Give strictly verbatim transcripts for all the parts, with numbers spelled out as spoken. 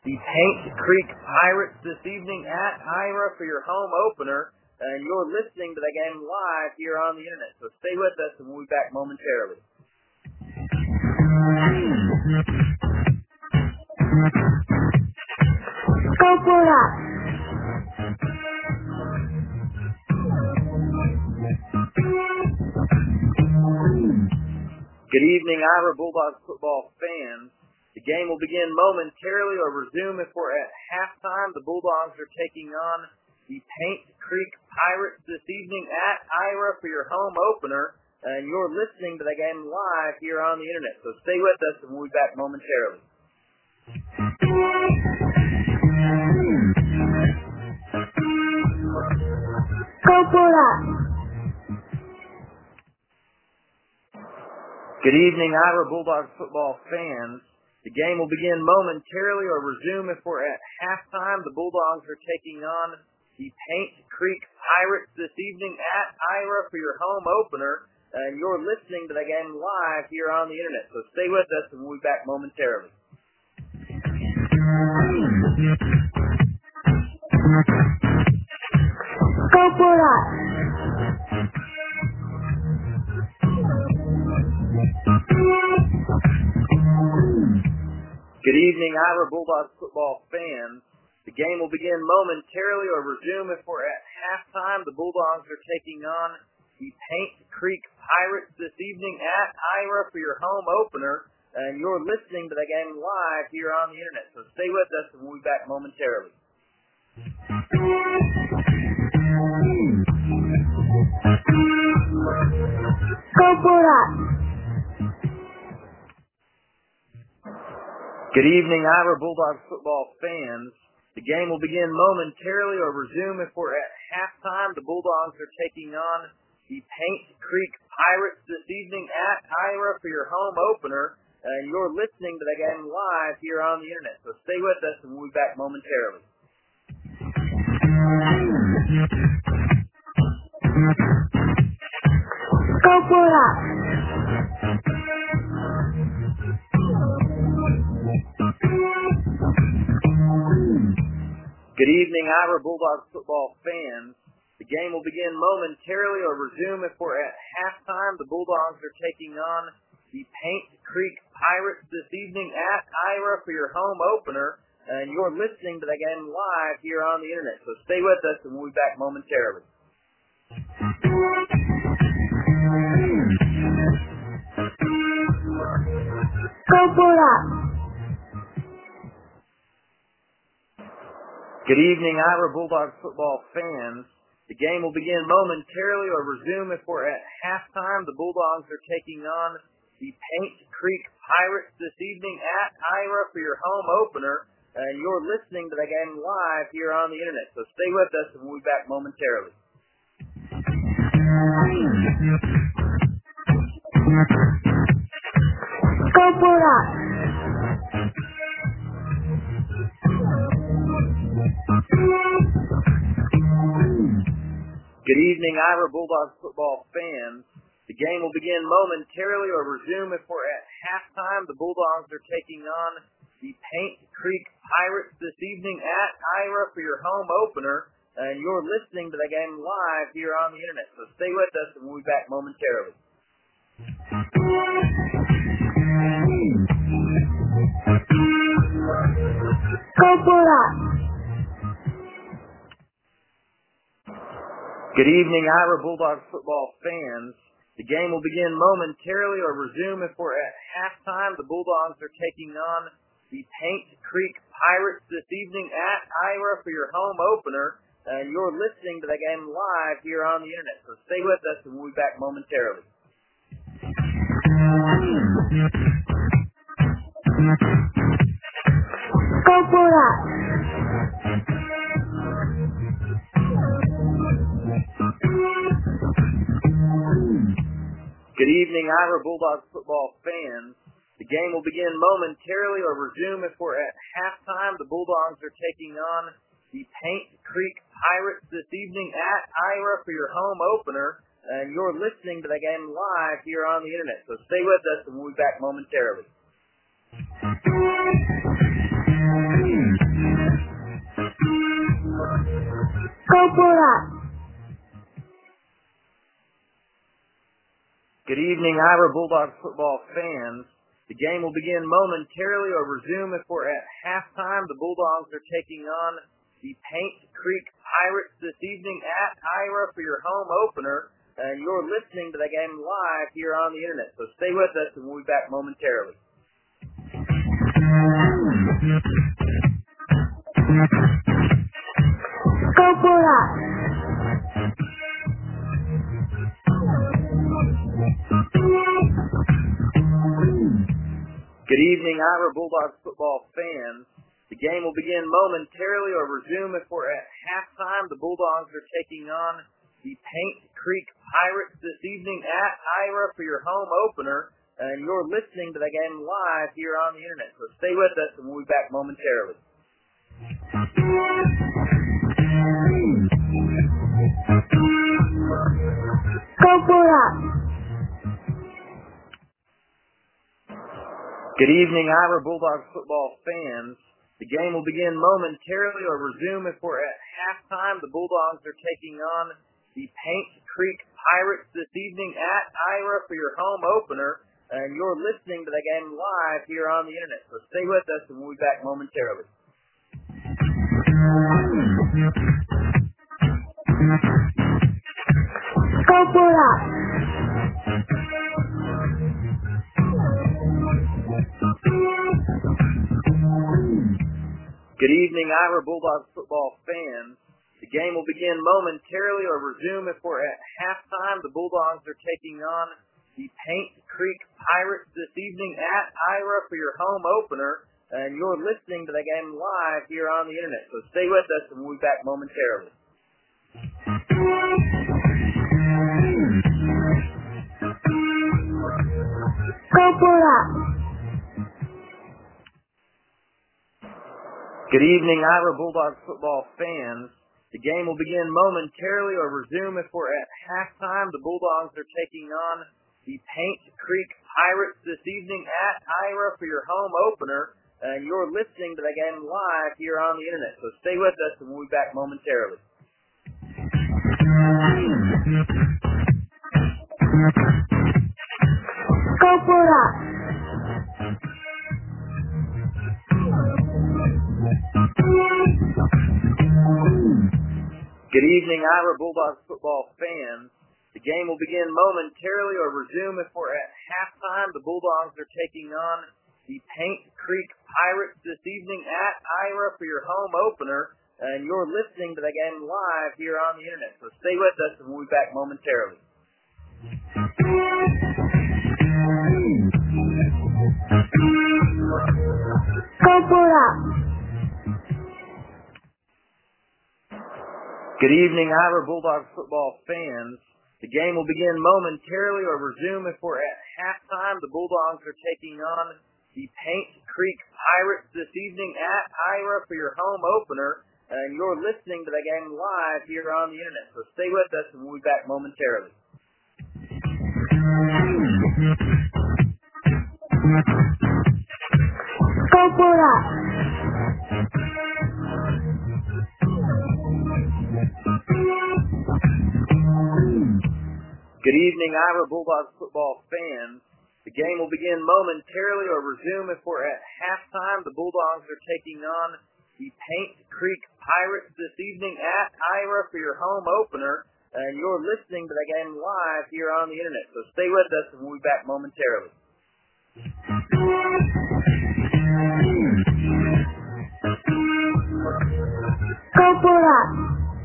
the Paint Creek Pirates this evening at Ira for your home opener, and you're listening to the game live here on the internet. So stay with us, and we'll be back momentarily. Go Bulldogs! Good evening, Ira Bulldogs football fans. The game will begin momentarily or resume if we're at halftime. The Bulldogs are taking on the Paint Creek Pirates this evening at Ira for your home opener, and you're listening to the game live here on the internet. So stay with us, and we'll be back momentarily. Go Bulldogs! Good evening, Ira Bulldogs football fans. The game will begin momentarily or resume if we're at halftime. The Bulldogs are taking on the Paint Creek Pirates this evening at Ira for your home opener, and you're listening to the game live here on the internet. So stay with us, and we'll be back momentarily. Go Bulldogs! Good evening, Ira Bulldogs football fans. The game will begin momentarily or resume if we're at halftime. The Bulldogs are taking on the Paint Creek Pirates this evening at Ira for your home opener, and you're listening to the game live here on the internet. So stay with us, and we'll be back momentarily. Go Bulldogs! Good evening, Ira Bulldogs football fans. The game will begin momentarily or resume if we're at halftime. The Bulldogs are taking on the Paint Creek Pirates this evening at Ira for your home opener, and you're listening to the game live here on the internet. So stay with us, and we'll be back momentarily. Go Bulldogs! Good evening, Ira Bulldogs football fans. The game will begin momentarily or resume if we're at halftime. The Bulldogs are taking on the Paint Creek Pirates this evening at Ira for your home opener, and you're listening to the game live here on the internet. So stay with us, and we'll be back momentarily. Go Bulldogs! Good evening, Ira Bulldogs football fans. The game will begin momentarily or resume if we're at halftime. The Bulldogs are taking on the Paint Creek Pirates this evening at Ira for your home opener, and you're listening to the game live here on the internet. So stay with us, and we'll be back momentarily. Go Bulldogs! Good evening, Ira Bulldogs football fans. The game will begin momentarily or resume if we're at halftime. The Bulldogs are taking on the Paint Creek Pirates this evening at Ira for your home opener, and you're listening to the game live here on the internet. So stay with us, and we'll be back momentarily. Go Bulldogs! Good evening, Ira Bulldogs football fans. The game will begin momentarily or resume if we're at halftime. The Bulldogs are taking on the Paint Creek Pirates this evening at Ira for your home opener, and you're listening to the game live here on the internet. So stay with us, and we'll be back momentarily. Go Bulldogs! Good evening, Ira Bulldogs football fans. The game will begin momentarily or resume if we're at halftime. The Bulldogs are taking on the Paint Creek Pirates this evening at Ira for your home opener, and you're listening to the game live here on the internet. So stay with us, and we'll be back momentarily. Up. Good evening, Ira Bulldogs football fans. The game will begin momentarily or resume if we're at halftime. The Bulldogs are taking on the Paint Creek Pirates this evening at Ira for your home opener. And you're listening to the game live here on the internet. So stay with us and we'll be back momentarily. Go Bulldogs! Good evening, Ira Bulldogs football fans. The game will begin momentarily or resume if we're at halftime. The Bulldogs are taking on the Paint Creek Pirates this evening at Ira for your home opener. And you're listening to the game live here on the internet. So stay with us and we'll be back momentarily. Go Bulldogs! Good evening, Ira Bulldogs football fans. The game will begin momentarily or resume if we're at halftime. The Bulldogs are taking on the Paint Creek Pirates this evening at Ira for your home opener. And you're listening to the game live here on the internet. So stay with us and we'll be back momentarily. Go Bulldogs! Good evening, Ira Bulldogs football fans. The game will begin momentarily or resume if we're at halftime. The Bulldogs are taking on the Paint Creek Pirates this evening at Ira for your home opener. And you're listening to the game live here on the internet. So stay with us and we'll be back momentarily. Go Bulldogs! Good evening, Ira Bulldogs football fans. The game will begin momentarily or resume if we're at halftime. The Bulldogs are taking on the Paint Creek Pirates this evening at Ira for your home opener. And you're listening to the game live here on the internet. So stay with us and we'll be back momentarily. Go Bulldogs! Good evening, Ira Bulldogs football fans. The game will begin momentarily or resume if we're at halftime. The Bulldogs are taking on the Paint Creek Pirates this evening at Ira for your home opener. And you're listening to the game live here on the internet. So stay with us and we'll be back momentarily. Go Bulldogs! Good evening, Ira Bulldogs football fans. The game will begin momentarily or resume if we're at halftime. The Bulldogs are taking on the Paint Creek Pirates this evening at Ira for your home opener. And you're listening to the game live here on the internet. So stay with us and we'll be back momentarily. Go Bulldogs! Good evening, Ira Bulldogs football fans. The game will begin momentarily or resume if we're at halftime. The Bulldogs are taking on the Paint Creek Pirates this evening at Ira for your home opener. And you're listening to the game live here on the internet. So stay with us and we'll be back momentarily. Go Bulldogs!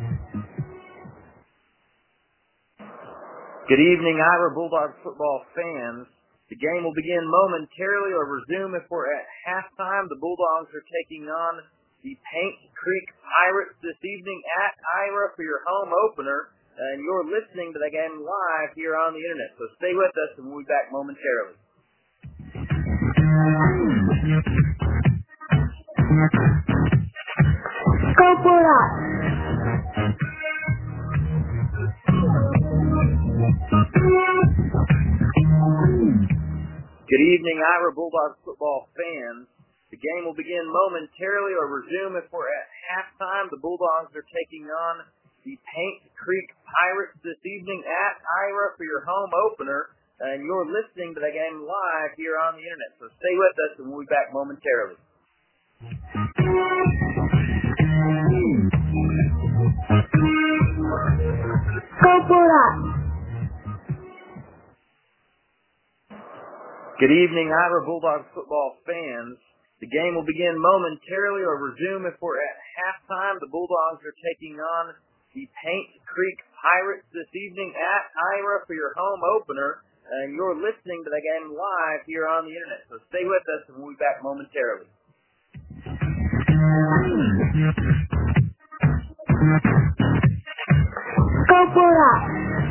Good evening, Ira Bulldogs football fans. The game will begin momentarily or resume if we're at halftime. The Bulldogs are taking on the Paint Creek Pirates this evening at Ira for your home opener. And you're listening to the game live here on the internet. So stay with us and we'll be back momentarily. Go Bulldogs! Good evening, Ira Bulldogs football fans. The game will begin momentarily or resume if we're at halftime. The Bulldogs are taking on the Paint Creek Pirates this evening at Ira for your home opener. And you're listening to the game live here on the internet. So stay with us and we'll be back momentarily. Go Bulldogs! Good evening, Ira Bulldogs football fans. The game will begin momentarily or resume if we're at halftime. The Bulldogs are taking on the Paint Creek Pirates this evening at Ira for your home opener. And you're listening to the game live here on the internet. So stay with us and we'll be back momentarily. Go Bulldogs!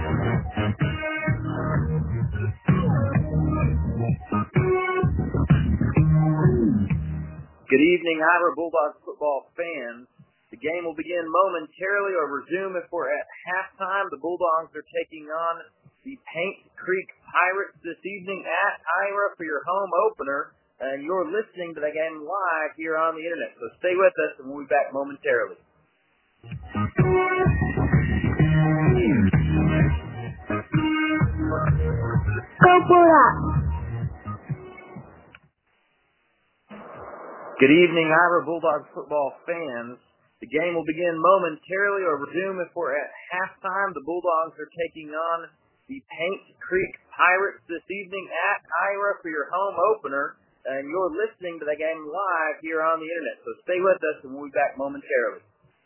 Good evening, Ira Bulldogs football fans. The game will begin momentarily or resume if we're at halftime. The Bulldogs are taking on the Paint Creek Pirates this evening at Ira for your home opener. And you're listening to the game live here on the internet. So stay with us and we'll be back momentarily. Go Bulldogs! Good evening, Ira Bulldogs football fans. The game will begin momentarily or resume if we're at halftime. The Bulldogs are taking on the Paint Creek Pirates this evening at Ira for your home opener. And you're listening to the game live here on the internet. So stay with us and we'll be back momentarily.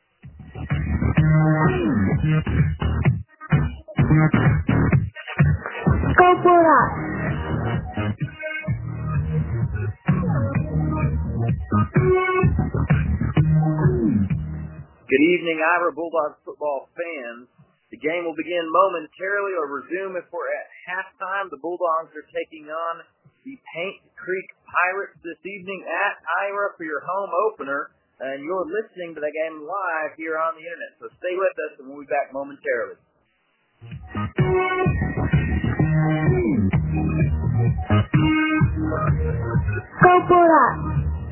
Go Bulldogs! Good evening, Ira Bulldogs football fans. The game will begin momentarily or resume if we're at halftime. The Bulldogs are taking on the Paint Creek Pirates this evening at Ira for your home opener. And you're listening to the game live here on the internet. So stay with us and we'll be back momentarily. Go Bulldogs!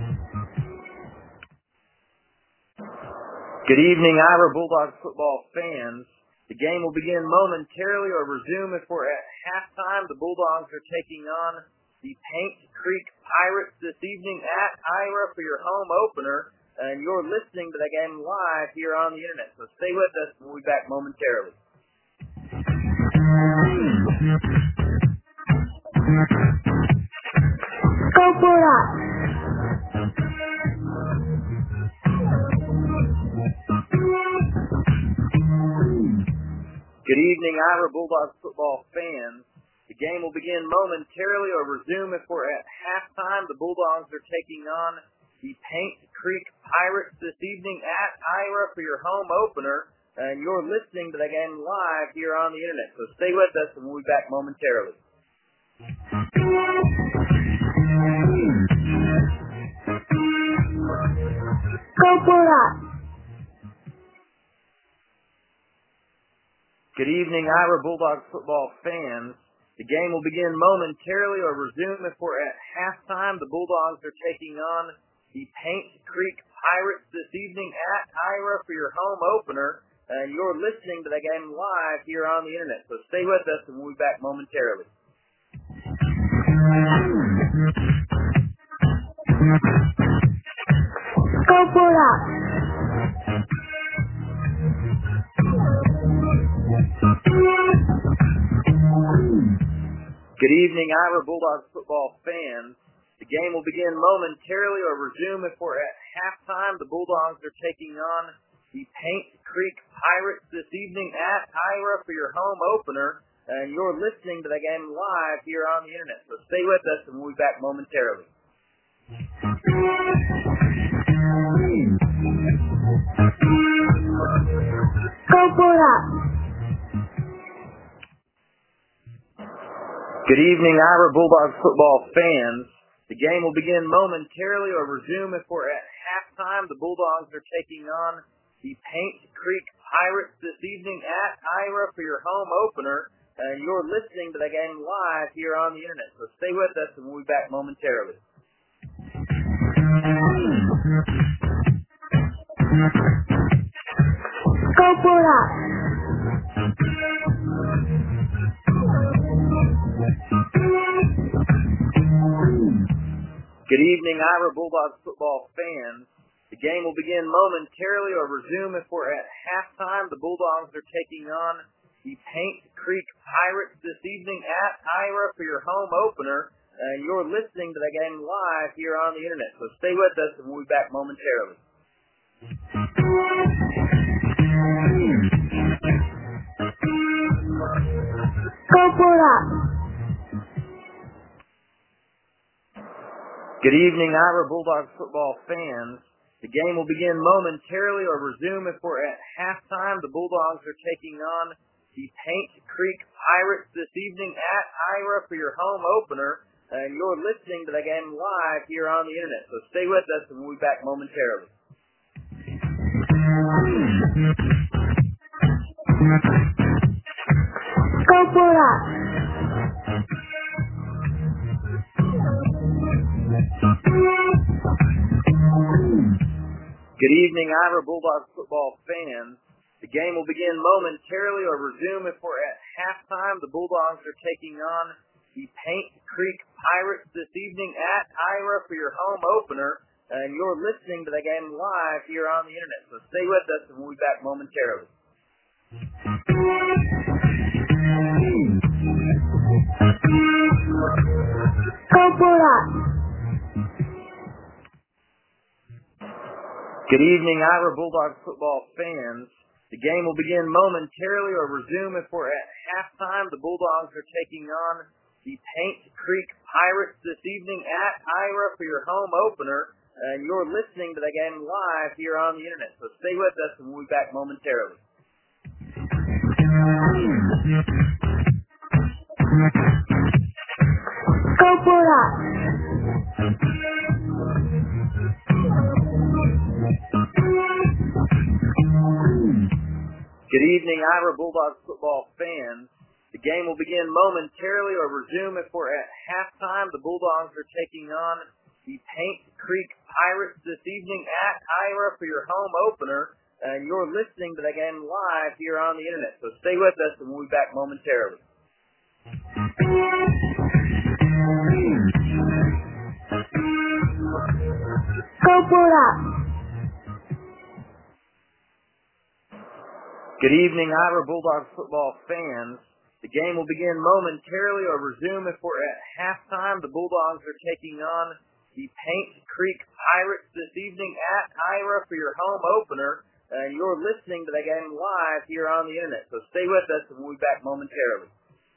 Good evening, Ira Bulldogs football fans. The game will begin momentarily or resume if we're at halftime. The Bulldogs are taking on the Paint Creek Pirates this evening at Ira for your home opener. And you're listening to the game live here on the internet. So stay with us and we'll be back momentarily. Go Bulldogs! Good evening, Ira Bulldogs football fans. The game will begin momentarily or resume if we're at halftime. The Bulldogs are taking on the Paint Creek Pirates this evening at Ira for your home opener. And you're listening to the game live here on the internet. So stay with us and we'll be back momentarily. Go Bulldogs! Good evening, Ira Bulldogs football fans. The game will begin momentarily or resume if we're at halftime. The Bulldogs are taking on the Paint Creek Pirates this evening at Ira for your home opener. And you're listening to the game live here on the internet. So stay with us and we'll be back momentarily. Go Bulldogs! Good evening, Ira Bulldogs football fans. The game will begin momentarily or resume if we're at halftime. The Bulldogs are taking on the Paint Creek Pirates this evening at Ira for your home opener. And you're listening to the game live here on the internet. So stay with us and we'll be back momentarily. Go Bulldogs! Good evening, Ira Bulldogs football fans. The game will begin momentarily or resume if we're at halftime. The Bulldogs are taking on the Paint Creek Pirates this evening at Ira for your home opener. And you're listening to the game live here on the internet. So stay with us and we'll be back momentarily. Go Bulldogs! up. Good evening, Ira Bulldogs football fans. The game will begin momentarily or resume if we're at halftime. The Bulldogs are taking on the Paint Creek Pirates this evening at Ira for your home opener. And you're listening to the game live here on the internet. So stay with us and we'll be back momentarily. Go Bulldogs. Good evening, Ira Bulldogs football fans. The game will begin momentarily or resume if we're at halftime. The Bulldogs are taking on the Paint Creek Pirates this evening at Ira for your home opener. And you're listening to the game live here on the internet. So stay with us and we'll be back momentarily. Go Bulldogs. Good evening, Ira Bulldogs football fans. The game will begin momentarily or resume if we're at halftime. The Bulldogs are taking on the Paint Creek Pirates this evening at Ira for your home opener. And you're listening to the game live here on the internet. So stay with us and we'll be back momentarily. Go Bulldogs. Good evening, Ira Bulldogs football fans. The game will begin momentarily or resume if we're at halftime. The Bulldogs are taking on the Paint Creek Pirates this evening at Ira for your home opener. And you're listening to the game live here on the internet. So stay with us and we'll be back momentarily. Go Bulldogs. Good evening, Ira Bulldogs football fans. The game will begin momentarily or resume if we're at halftime. The Bulldogs are taking on the Paint Creek Pirates this evening at Ira for your home opener. And you're listening to the game live here on the internet. So stay with us and we'll be back momentarily. Go Bulldogs. Good evening, Ira Bulldogs football fans. The game will begin momentarily or resume if we're at halftime. The Bulldogs are taking on the Paint Creek Pirates this evening at Ira for your home opener. And you're listening to the game live here on the internet. So stay with us and we'll be back momentarily.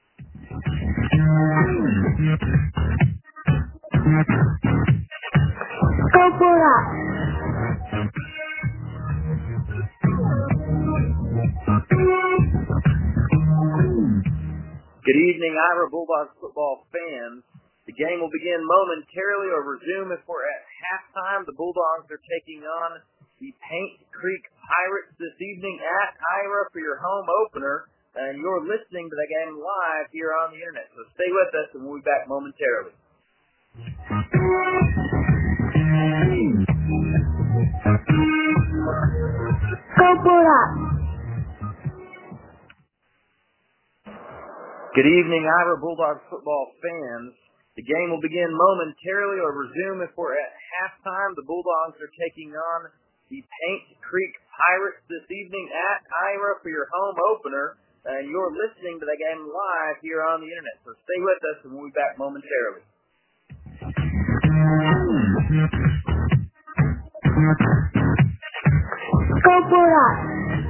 Go Bulldogs. Good evening, Ira Bulldogs football fans. The game will begin momentarily or resume if we're at halftime. The Bulldogs are taking on the Paint Creek Pirates this evening at Ira for your home opener. And you're listening to the game live here on the internet. So stay with us and we'll be back momentarily. Go Bulldogs. Good evening, Ira Bulldogs football fans. The game will begin momentarily or resume if we're at halftime. The Bulldogs are taking on the Paint Creek Pirates this evening at Ira for your home opener. And you're listening to the game live here on the internet. So stay with us and we'll be back momentarily. Go Bulldogs.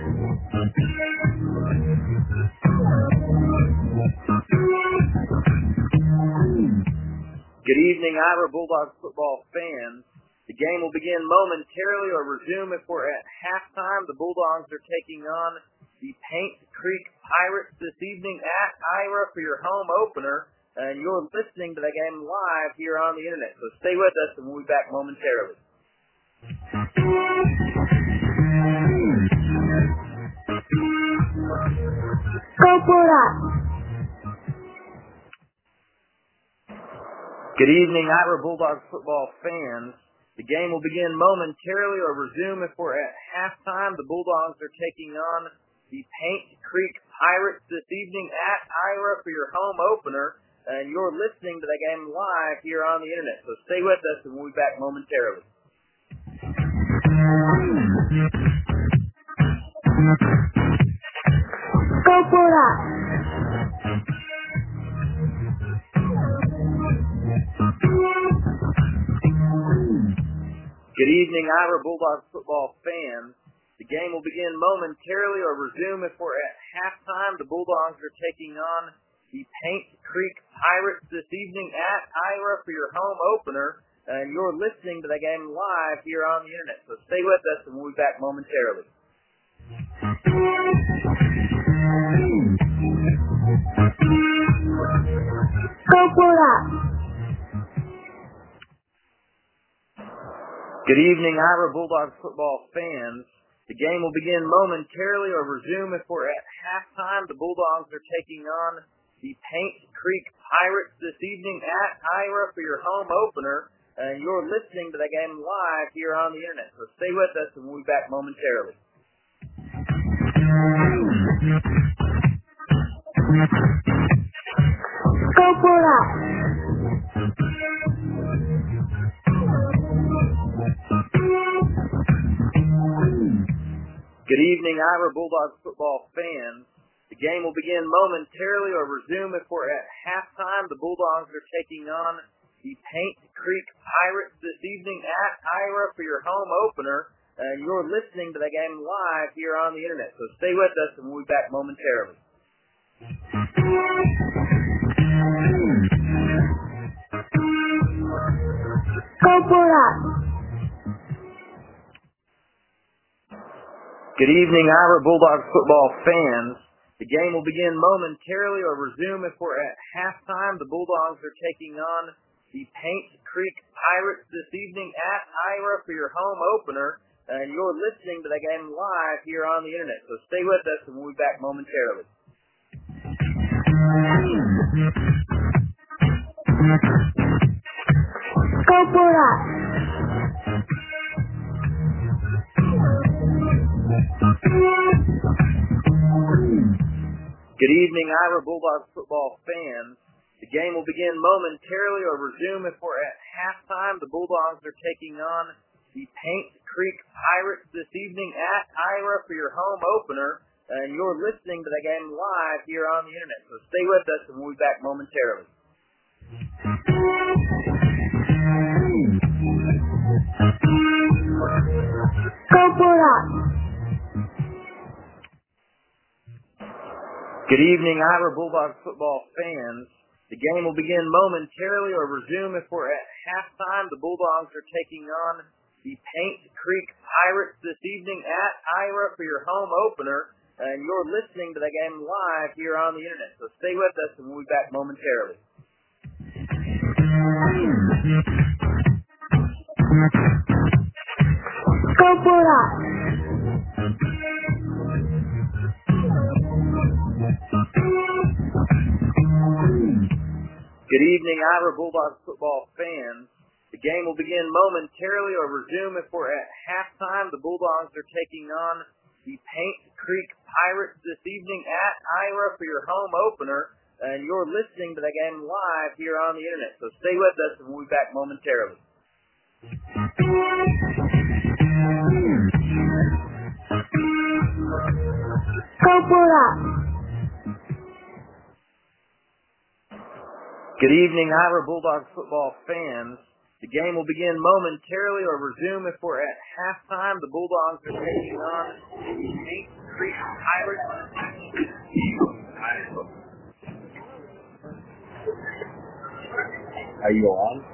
Good evening, Ira Bulldogs football fans. The game will begin momentarily or resume if we're at halftime. The Bulldogs are taking on the Paint Creek Pirates this evening at Ira for your home opener. And you're listening to the game live here on the internet. So stay with us and we'll be back momentarily. Go Bulldogs. Good evening, Ira Bulldogs football fans. The game will begin momentarily or resume if we're at halftime. The Bulldogs are taking on the Paint Creek Pirates this evening at Ira for your home opener. And you're listening to the game live here on the internet. So stay with us and we'll be back momentarily. Go for us. Good evening, Ira Bulldogs football fans. The game will begin momentarily or resume if we're at halftime. The Bulldogs are taking on the Paint Creek Pirates this evening at Ira for your home opener, and you're listening to the game live here on the internet. So stay with us, and we'll be back momentarily. Go for us. Good evening, Ira Bulldogs football fans. The game will begin momentarily or resume if we're at halftime. The Bulldogs are taking on the Paint Creek Pirates this evening at Ira for your home opener, and you're listening to the game live here on the internet. So stay with us, and we'll be back momentarily. Go for us. Good evening, Ira Bulldogs football fans. The game will begin momentarily or resume if we're at halftime. The Bulldogs are taking on the Paint Creek Pirates this evening at Ira for your home opener, and you're listening to the game live here on the internet. So stay with us, and we'll be back momentarily. Go for us. Good evening, Ira Bulldogs football fans. The game will begin momentarily or resume if we're at halftime. The Bulldogs are taking on the Paint Creek Pirates this evening at Ira for your home opener, and you're listening to the game live here on the internet. So stay with us, and we'll be back momentarily. Go for us. Good evening, Ira Bulldogs football fans. The game will begin momentarily or resume if we're at halftime. The Bulldogs are taking on the Paint Creek Pirates this evening at Ira for your home opener, and you're listening to the game live here on the internet. So stay with us, and we'll be back momentarily. Go for us. Good evening, Ira Bulldogs football fans. The game will begin momentarily or resume if we're at halftime. The Bulldogs are taking on the Paint Creek Pirates this evening at Ira for your home opener, and you're listening to the game live here on the internet. So stay with us, and we'll be back momentarily. Go for us. Good evening, Ira Bulldogs football fans. The game will begin momentarily or resume if we're at halftime. The Bulldogs are taking on the Paint Creek Pirates this evening at Ira for your home opener, and you're listening to the game live here on the internet. So stay with us, and we'll be back momentarily. Go for us. Good evening, Ira Bulldogs football fans. The game will begin momentarily or resume if we're at halftime. The Bulldogs are taking on the Paint Creek Pirates. Are you on?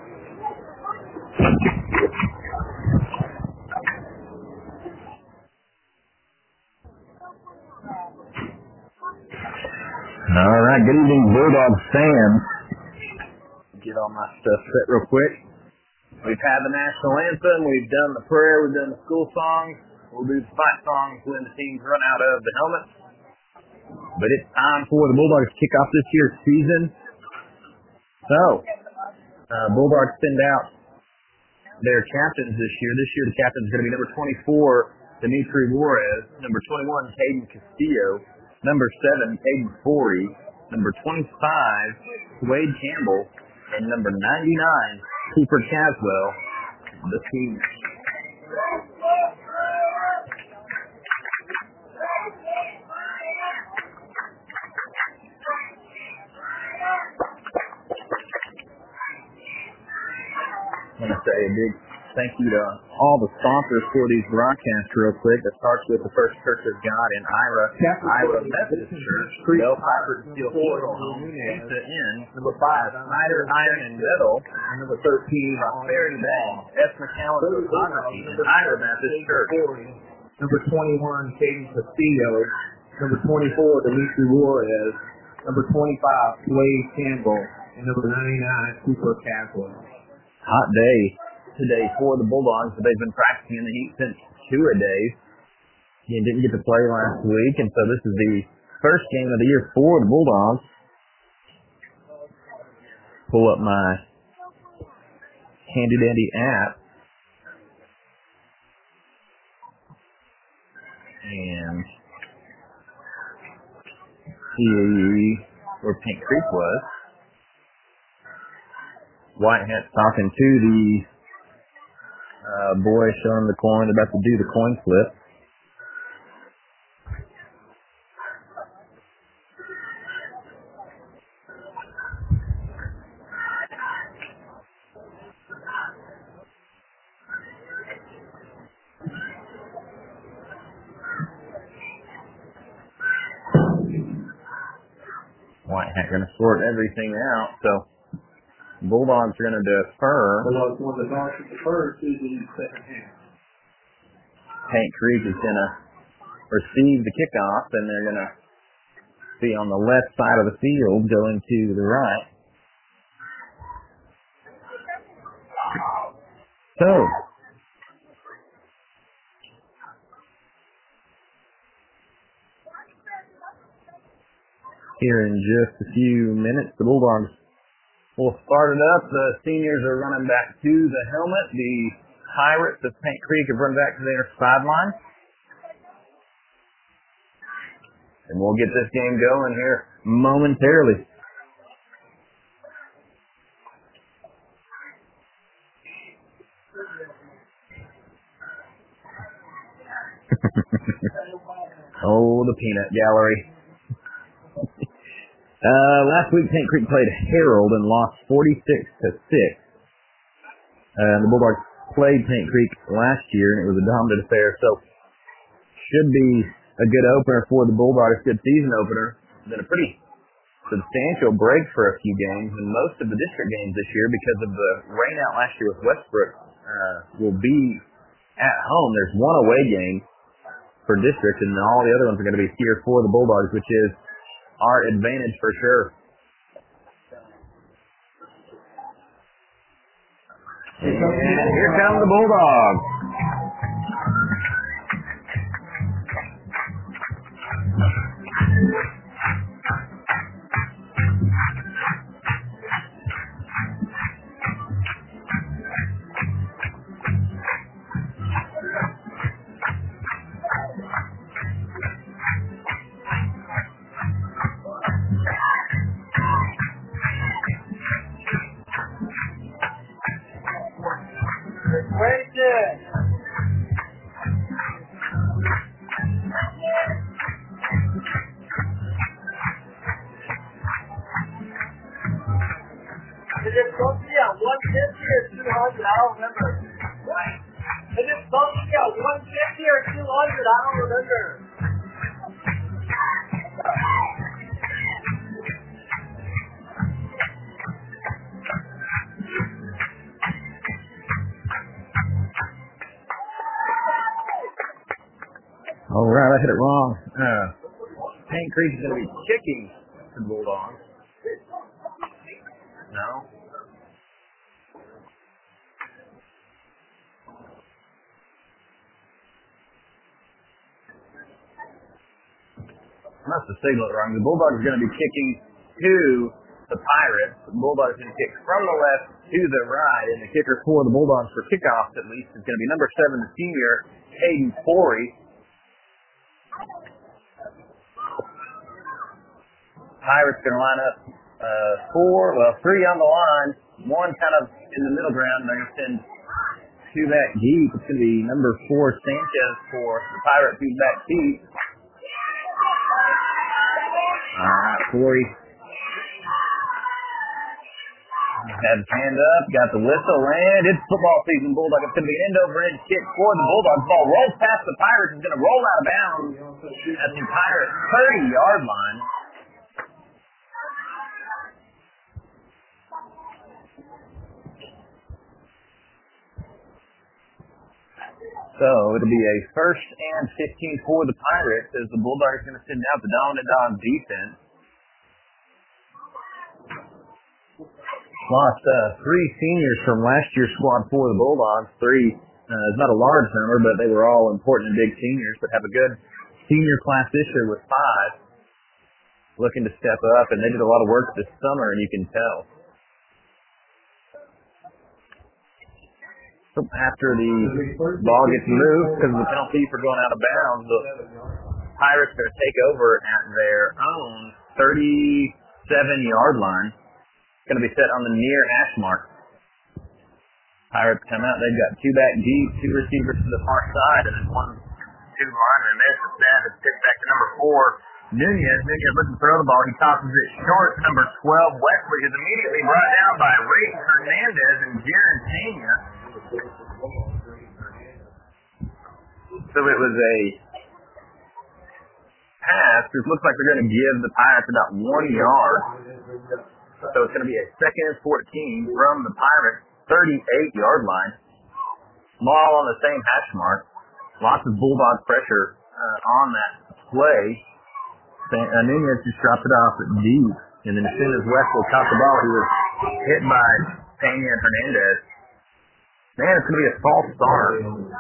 All right, good evening, Bulldogs fans. Get all my stuff set real quick. We've had the national anthem, we've done the prayer, we've done the school songs. We'll do the fight songs when the teams run out of the helmets. But it's time for the Bulldogs to kick off this year's season. So, uh, Bulldogs send out their captains this year. This year the captain is going to be number twenty-four, Dimitri Juarez. Number twenty-one, Caden Castillo. Number seven, Caden Forey. Number twenty-five, Wade Campbell. And number ninety-nine, Cooper Caswell. The team. I want to say a big thank you to all the sponsors for these broadcasts real quick. That starts with the First Church of God in Ira, Ira Methodist Church, Bell Piper Steel Funeral Home, Pizza Inn, number five, Snyder Iron and Metal, and number thirteen, Prosperity Bank, S. McCallum Photography, and Ira Methodist Church. Number twenty-one, Caden Castillo. Number twenty-four, Dimitri Juarez. Number twenty-five, Wade Campbell. And number ninety-nine, Cooper Caswell. Hot day today for the Bulldogs, but they've been practicing in the heat since two-a-days. Again, didn't get to play last week, and so this is the first game of the year for the Bulldogs. Pull up my handy-dandy app. And see where Paint Creek was. Whitehead's talking to the uh, boy showing the coin, about to do the coin flip. Whitehead going to sort everything out, so Bulldogs are going to defer. Bulldogs want the Dogs to defer to the second half. Paint Creek is going to receive the kickoff, and they're going to be on the left side of the field going to the right. So, here in just a few minutes, the Bulldogs will start it up. The seniors are running back to the helmet. The Pirates of Paint Creek have run back to their sideline. And we'll get this game going here momentarily. Oh, the peanut gallery. Uh, last week, Paint Creek played Harold and lost forty-six to six. Uh, the Bulldogs played Paint Creek last year, and it was a dominant affair, so should be a good opener for the Bulldogs, good season opener. Been a pretty substantial break for a few games, and most of the district games this year, because of the rain out last year with Westbrook, uh, will be at home. There's one away game for district, and all the other ones are going to be here for the Bulldogs, which is our advantage for sure. And here come the Bulldogs. All right, I hit it wrong. Uh, Paint Creek is going to be kicking the Bulldogs. No. I must have signaled it wrong. The Bulldogs are going to be kicking to the Pirates. The Bulldogs are going to kick from the left to the right, and the kicker for the Bulldogs for kickoffs at least is going to be number seven, the senior, Caden Forey. Pirates going to line up uh, four, well, three on the line, one kind of in the middle ground. They're going to send two back deep. It's going to be number four, Sanchez, for the Pirates, who's back deep. All right, Corey had his hand up, got the whistle, and it's football season, Bulldog. It's going to be an end-over-end kick for the Bulldogs. Ball rolls past the Pirates. It's going to roll out of bounds at the Pirates' thirty-yard line. So it'll be a first and fifteen for the Pirates as the Bulldogs are going to send out the dominant dog defense. Lost uh, three seniors from last year's squad for the Bulldogs. Three uh, is not a large number, but they were all important and big seniors, but have a good senior class this year with five looking to step up, and they did a lot of work this summer, and you can tell. After the ball gets moved because of the penalty for going out of bounds, the Pirates are going to take over at their own thirty-seven-yard line. It's going to be set on the near hash mark. Pirates come out. They've got two back deep, two receivers to the far side, and then one, two linemen. There's the snap. It's picked back to number four, Nunez. Nunez looking to throw the ball. He tosses it short. Number twelve, Wesley, is immediately brought down by Ray Hernandez and Jaron Tania. So it was a pass. It looks like they're going to give the Pirates about one yard. So it's going to be a second and fourteen from the Pirates' thirty-eight-yard line. Ball on the same hash mark. Lots of Bulldog pressure uh, on that play. Uh, Nunez just dropped it off at deep. And then as soon as Westwood caught the ball, he was hit by Pena and Hernandez. Man, it's going to be a false start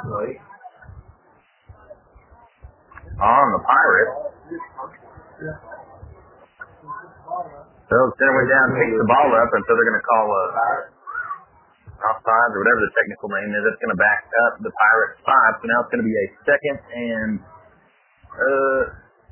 on the Pirates. So center way down, picks the ball up, and so they're going to call a offsides or whatever the technical name is. It's going to back up the Pirates five. So now it's going to be a second and uh,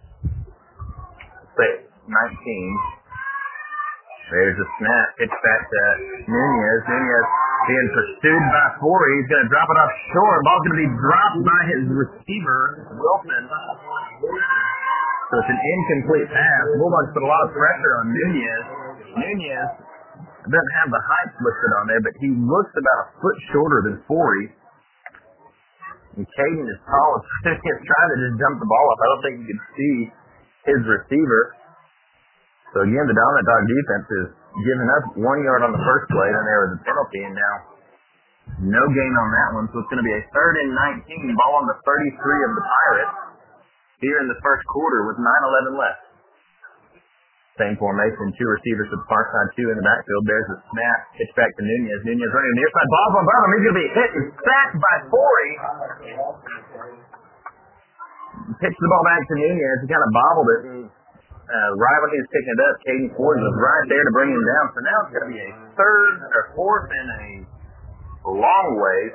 say nineteen. There's a snap. Pitch back to Nunez. Nunez being pursued by Forey. He's going to drop it off short. Ball's going to be dropped by his receiver, Wilson. So it's an incomplete pass. The Bulldogs put a lot of pressure on Nunez. Nunez doesn't have the height listed on there, but he looks about a foot shorter than Forey. And Caden is tall. He's trying to just jump the ball up. I don't think you can see his receiver. So again, the dominant dog defense is giving up one yard on the first play, then there was a penalty, and now no gain on that one. So it's going to be a third and nineteen, ball on the thirty-three of the Pirates here in the first quarter with nine eleven left. Same formation, two receivers to the far side, two in the backfield. There's a snap, pitch back to Nunez. Nunez running near side, ball's on bottom. He's going to be hit and sacked by Forey. Pitched the ball back to Nunez. He kind of bobbled it. And, Uh, right when he was picking it up, Caden Ford was right there to bring him down. So now it's going to be a third or fourth and a long ways.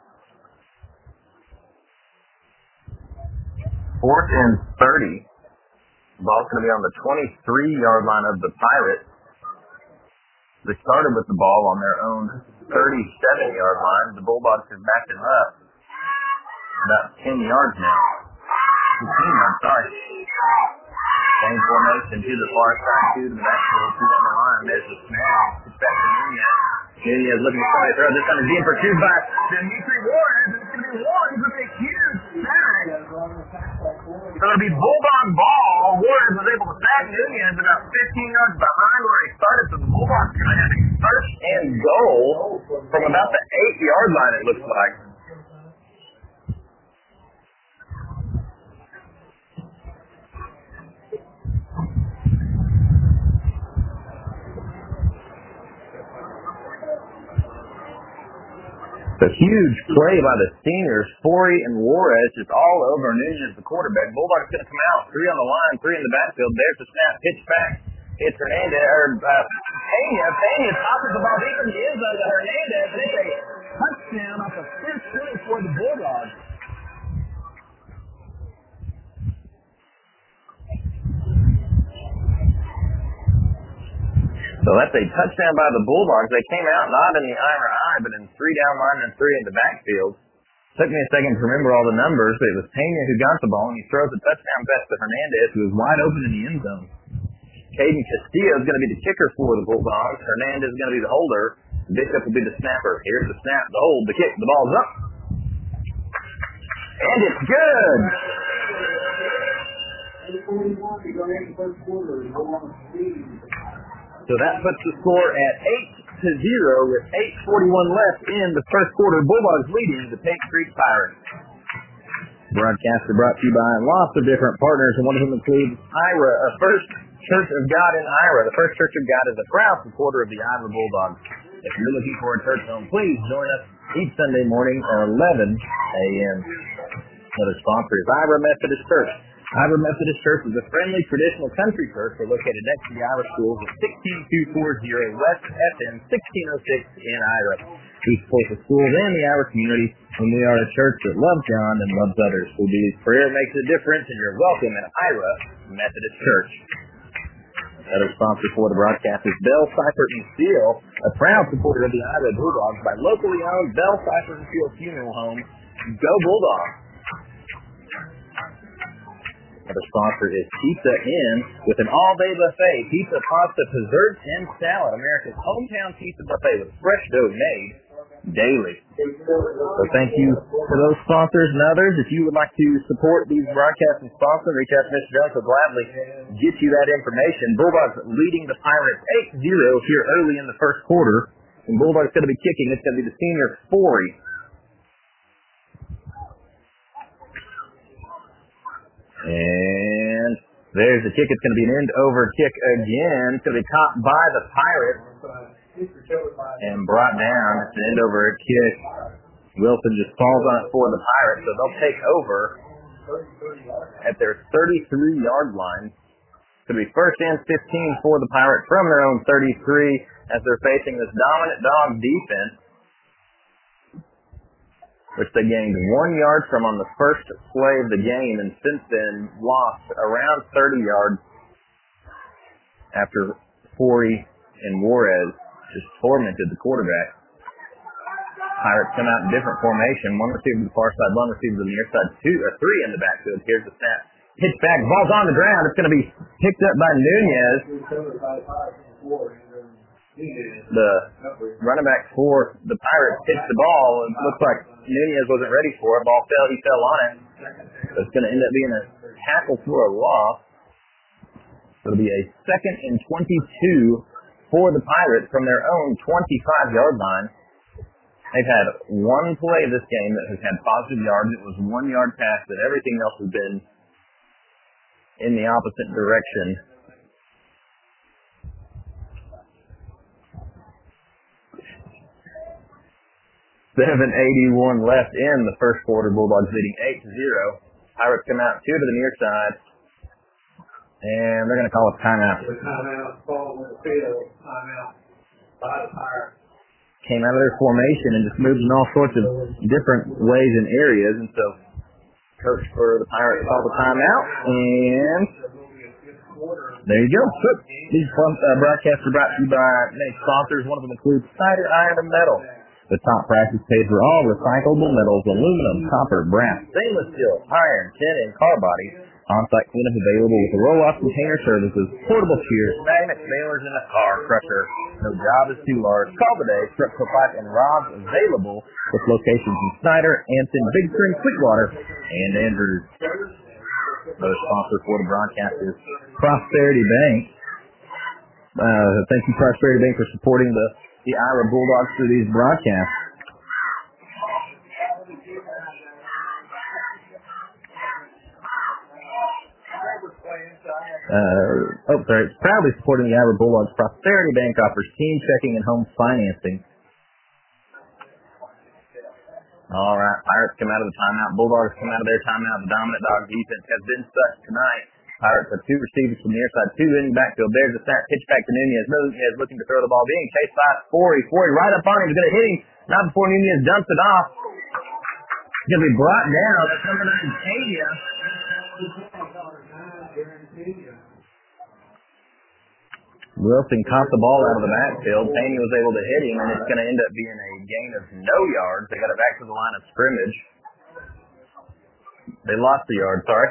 Fourth and thirty. Ball's going to be on the twenty-three-yard line of the Pirates. They started with the ball on their own thirty-seven-yard line. The Bulldogs have backed them up about ten yards now. fifteen, I'm sorry. Same formation to the far side, two to the backfield, two on the line. There's the snap. It's back to Nunez. Nunez looking for somebody to throw. This time is being pursued by Dimitri Warren. It's going to be Warren with a huge sack. So it'll be Bulldog ball. Warren was able to sack Nunez about fifteen yards behind where he started. So the Bulldogs are going to have a first and goal from about the eight-yard line, it looks like. A huge play by the seniors. Forey and Juarez just all over Nunez, the quarterback. Bulldogs going to come out. Three on the line, three in the backfield. There's the snap, pitch back. It's Hernandez, or uh, Pena. Pena tosses the ball deep in the end zone to Hernandez, and it's a touchdown off the first play for the Bulldogs. So that's a touchdown by the Bulldogs. They came out not in the Ira I, but in three down line and three in the backfield. Took me a second to remember all the numbers, but it was Pena who got the ball, and he throws a touchdown pass to Hernandez, who was wide open in the end zone. Caden Castillo is going to be the kicker for the Bulldogs. Hernandez is going to be the holder. Bishop will be the snapper. Here's the snap, the hold, the kick, the ball's up. And it's good! So that puts the score at eight to zero with eight forty-one left in the first quarter. Bulldogs leading the Paint Creek Pirates. Broadcaster brought to you by lots of different partners, and one of them includes Ira, a First Church of God in Ira. The First Church of God is a proud supporter of the Ira Bulldogs. If you're looking for a church home, please join us each Sunday morning at eleven a.m. Another sponsor is Ira Methodist Church. Ira Methodist Church is a friendly, traditional country church. We're located next to the Ira Schools at sixteen two forty West F M sixteen oh six in Ira. We support the schools and the Ira community, and we are a church that loves God and loves others. We believe prayer makes a difference, and you're welcome at Ira Methodist Church. Another sponsor for the broadcast is Bell, Seifert, and Steele, a proud supporter of the Ira Bulldogs by locally owned Bell, Seifert, and Steele Funeral Home. Go Bulldogs! Another sponsor is Pizza Inn with an all-day buffet, pizza, pasta, desserts, and salad. America's hometown pizza buffet with fresh dough made daily. So thank you to those sponsors and others. If you would like to support these broadcasts and sponsors, reach out to Mister Jones. He'll gladly get you that information. Bulldogs leading the Pirates eight zero here early in the first quarter. And Bulldogs going to be kicking. It's going to be the senior Forey. And there's the kick. It's going to be an end-over kick again. It's going to be caught by the Pirates and brought down. It's an end-over kick. Wilson just falls on it for the Pirates, so they'll take over at their thirty-three-yard line. It's going to be first and fifteen for the Pirates from their own thirty-three as they're facing this dominant dog defense, which they gained one yard from on the first play of the game, and since then lost around thirty yards after Forey and Juarez just tormented the quarterback. Pirates come out in different formation. One receiver to the far side, one receiver to the near side, two or three in the backfield. Here's the snap. Pitch back, ball's on the ground. It's going to be picked up by Nunez. The running back for the Pirates pitched the ball. It looks like Nunez wasn't ready for it. Ball fell. He fell on it. So it's going to end up being a tackle for a loss. It'll be a second and twenty-two for the Pirates from their own twenty-five-yard line. They've had one play this game that has had positive yards. It was one yard pass, but everything else has been in the opposite direction. seven eighty-one left in the first quarter. Bulldogs leading eight to zero. Pirates come out two to the near side, and they're going to call a timeout. Timeout, call with the field, timeout by the Pirates. Came out of their formation and just moved in all sorts of different ways and areas, and so coach for the Pirates called the timeout, and there you go. These uh, broadcasts are brought to you by many sponsors. One of them includes Snyder Iron and Metal. The top prices paid for all recyclable metals, aluminum, copper, brass, stainless steel, iron, tin, and car bodies. On-site cleanup available with the roll-off container services, portable shears, magnets, nailers, and a car crusher. No job is too large. Call today. Structural pipe and rods available with locations in Snyder, Anson, Big Spring, Sweetwater, and Andrews. Another sponsor for the broadcast is Prosperity Bank. Uh, thank you, Prosperity Bank, for supporting the the Ira Bulldogs through these broadcasts. Uh, oh, sorry. Proudly supporting the Ira Bulldogs. Prosperity Bank offers team checking and home financing. All right. Pirates come out of the timeout. Bulldogs come out of their timeout. The dominant dog defense has been such tonight. Pirates have two receivers from the near side, two in the backfield. There's a snap, pitch back to Nunez. Nunez looking to throw the ball, being chased by Forey. Forey right up on him. He's going to hit him. Not before Nunez dumps it off. He's going to be brought down. That's number nine, Cadia. Wilson caught the ball out of the backfield. Payne was able to hit him, and it's going to end up being a gain of no yards. They got it back to the line of scrimmage. They lost the yard, sorry.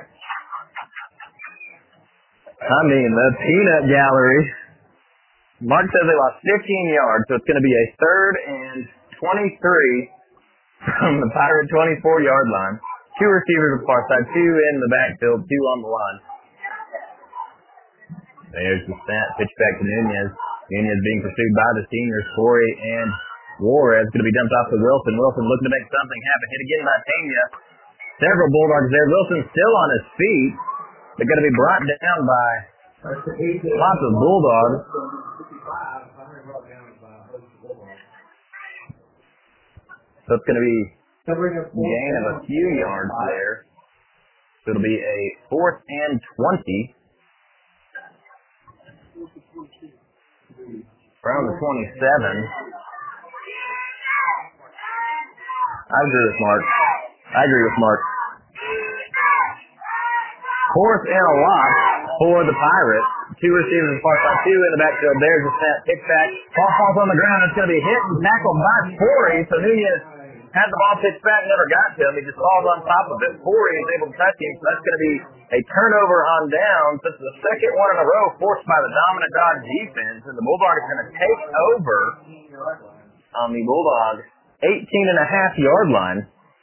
I mean, the peanut gallery. Mark says they lost fifteen yards, so it's going to be a third and twenty-three from the Pirate twenty-four-yard line. Two receivers on the far side, two in the backfield, two on the line. There's the snap, pitch back to Nunez. Nunez being pursued by the seniors, Corey and Juarez. Going to be dumped off to Wilson. Wilson looking to make something happen. Hit again by Pena. Several Bulldogs there. Wilson still on his feet. They're going to be brought down by lots of Bulldogs. So it's going to be a gain of a few yards there. So it'll be a fourth and twenty. Around the twenty-seven. I agree with Mark. I agree with Mark. Fourth and a lot for the Pirates. Two receivers far side, two in the backfield. There's a snap, pick back. Ball falls on the ground. It's going to be hit and tackled by Corey. So Nunez had the ball pitched back, never got to him. He just falls on top of it. Corey is able to touch him. So that's going to be a turnover on downs. This is the second one in a row forced by the dominant Dodge defense. And the Bulldogs are going to take over on the Bulldogs eighteen and a half yard line.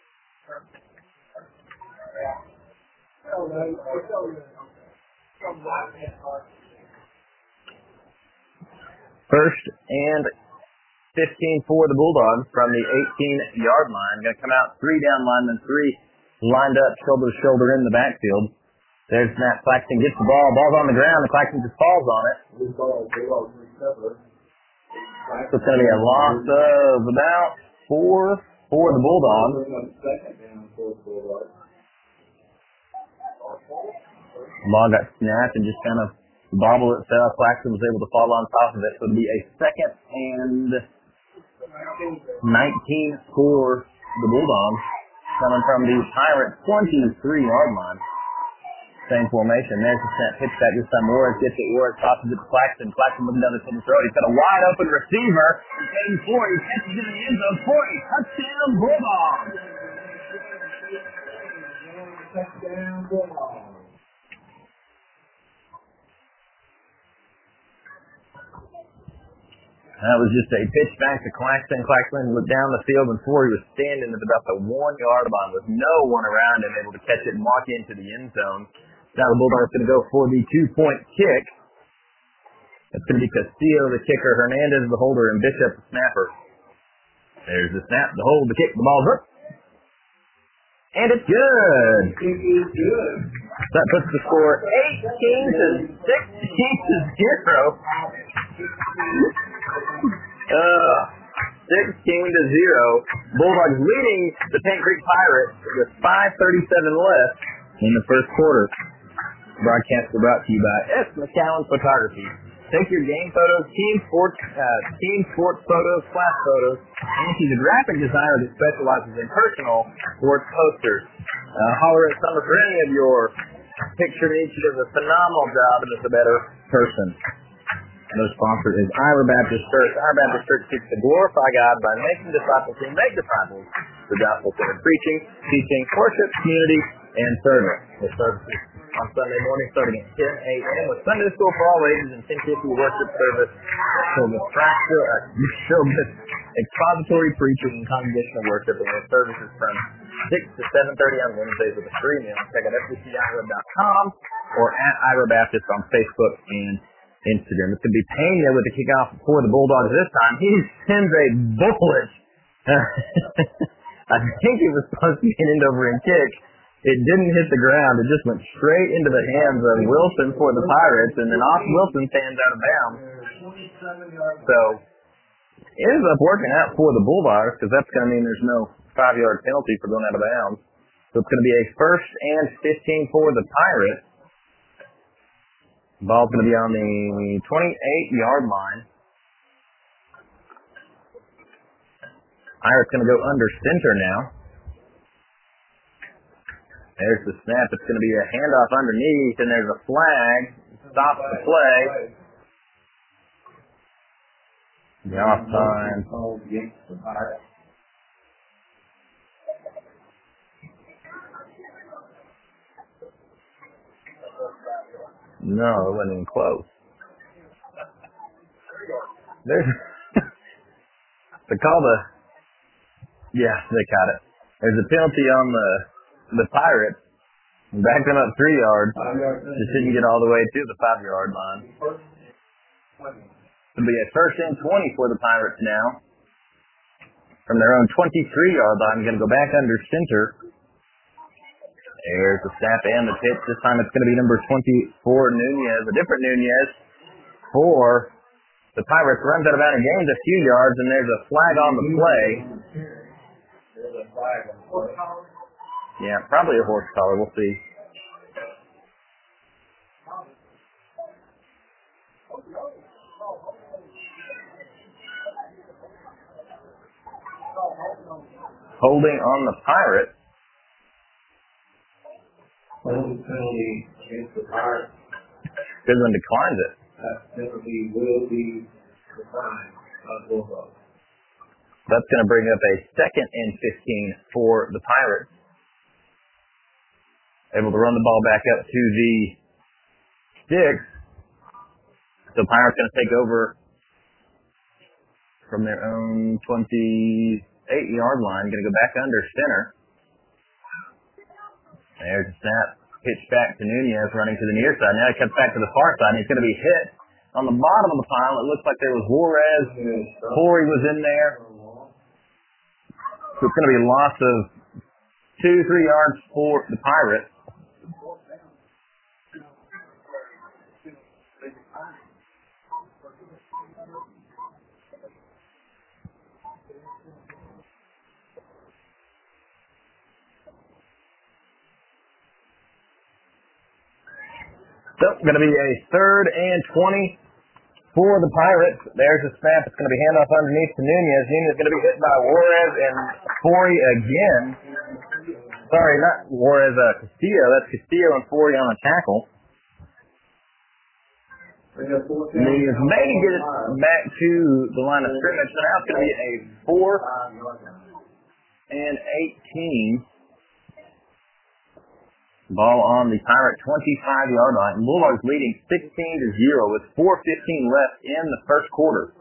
First and fifteen for the Bulldogs from the eighteen-yard line. Going to come out three down linemen, three lined up shoulder to shoulder in the backfield. There's snap. Claxton gets the ball. Ball's on the ground. And Claxton just falls on it. So it's going to be a loss of about four for the Bulldogs. Ball got snapped and just kind of bobbled itself. Claxton was able to fall on top of it. So it'll be a second and nineteen for the Bulldogs coming from the Pirate twenty-three-yard line. Same formation. There's the snap, pitch back. This time Warwick gets it. Warwick tosses it to Claxton. Claxton looking down the center throat. He's got a wide open receiver. He's getting four. He catches it in the end zone. forty. Touchdown Bulldogs. Touchdown Bulldogs. That was just a pitch back to Claxton. Claxton looked down the field before he was standing at about the one-yard line with no one around him, able to catch it and walk into the end zone. Now the Bulldogs are going to go for the two-point kick. It's going to be Castillo, the kicker, Hernandez, the holder, and Bishop, the snapper. There's the snap, the hold, the kick, the ball's up. And it's good. It is good. That puts the score eighteen to sixteen to zero. Uh, sixteen to zero. Bulldogs leading the Paint Creek Pirates with five thirty-seven left in the first quarter. Broadcast brought to you by S. McCowan Photography. Take your game photos, team sports, uh, team sports photos, class photos, and she's a graphic designer that specializes in personal sports posters. Uh, holler at Summer for any of your picture needs. She does a phenomenal job and is a better person. Another sponsor is Ira Baptist Church. Ira Baptist Church seeks to glorify God by making disciples who make disciples through gospel-centered preaching, teaching, worship, community, and service. The services on Sunday morning starting at ten a.m. with Sunday school for all ages and ten fifty worship service filled with fractal, uh, filled with expository preaching and congregational worship, and with services from six to seven thirty on Wednesdays with a free meal. Check out f b c ira dot com or at Ira Baptist on Facebook and Instagram. It's going to be Pena with the kickoff for the Bulldogs this time. He sends a bullet. I think it was supposed to be an end-over-end kick. It didn't hit the ground. It just went straight into the hands of Wilson for the Pirates, and then off Wilson stands out of bounds. So it ends up working out for the Bulldogs because that's going to mean there's no five-yard penalty for going out of bounds. So it's going to be a first and fifteen for the Pirates. Ball's going to be on the twenty-eight-yard line. Pirates going to go under center now. There's the snap. It's going to be a handoff underneath, and there's a flag. Stops the play. The off time. No, it wasn't even close. There's they call the yeah, they caught it. There's a penalty on the the Pirates. Backed them up three yards. Just didn't get all the way to the five yard line. It'll be a first and twenty for the Pirates now. From their own twenty-three yard line, going to go back under center. There's the snap and the pitch. This time it's going to be number twenty-four, Nunez. A different Nunez for the Pirates. Runs out of bounds and gains a few yards, and there's a flag on the play. Yeah, probably a horse collar. We'll see. Holding on the Pirates. Holding penalty against the Pirates. Goodwin declines it. That penalty will be declined by Bulldogs. That's going to bring up a second and fifteen for the Pirates. Able to run the ball back up to the sticks. So Pirates going to take over from their own twenty-eight yard line. Going to go back under center. There's a snap. Pitch back to Nunez running to the near side. Now he cuts back to the far side, and he's going to be hit on the bottom of the pile. It looks like there was Juarez. Corey was in there. So it's going to be a loss of two, three yards for the Pirates. So, going to be a third and twenty for the Pirates. There's a snap. It's going to be handoff underneath to Nunez. Nunez is going to be hit by Juarez and Forey again. Sorry, not Juarez, uh, Castillo. That's Castillo and Forey on a tackle. Nunez may get it back to the line of scrimmage. So now it's going to be a fourth and eighteen. Ball on the Pirate twenty-five yard line. Bulldogs leading sixteen to zero with four fifteen left in the first quarter.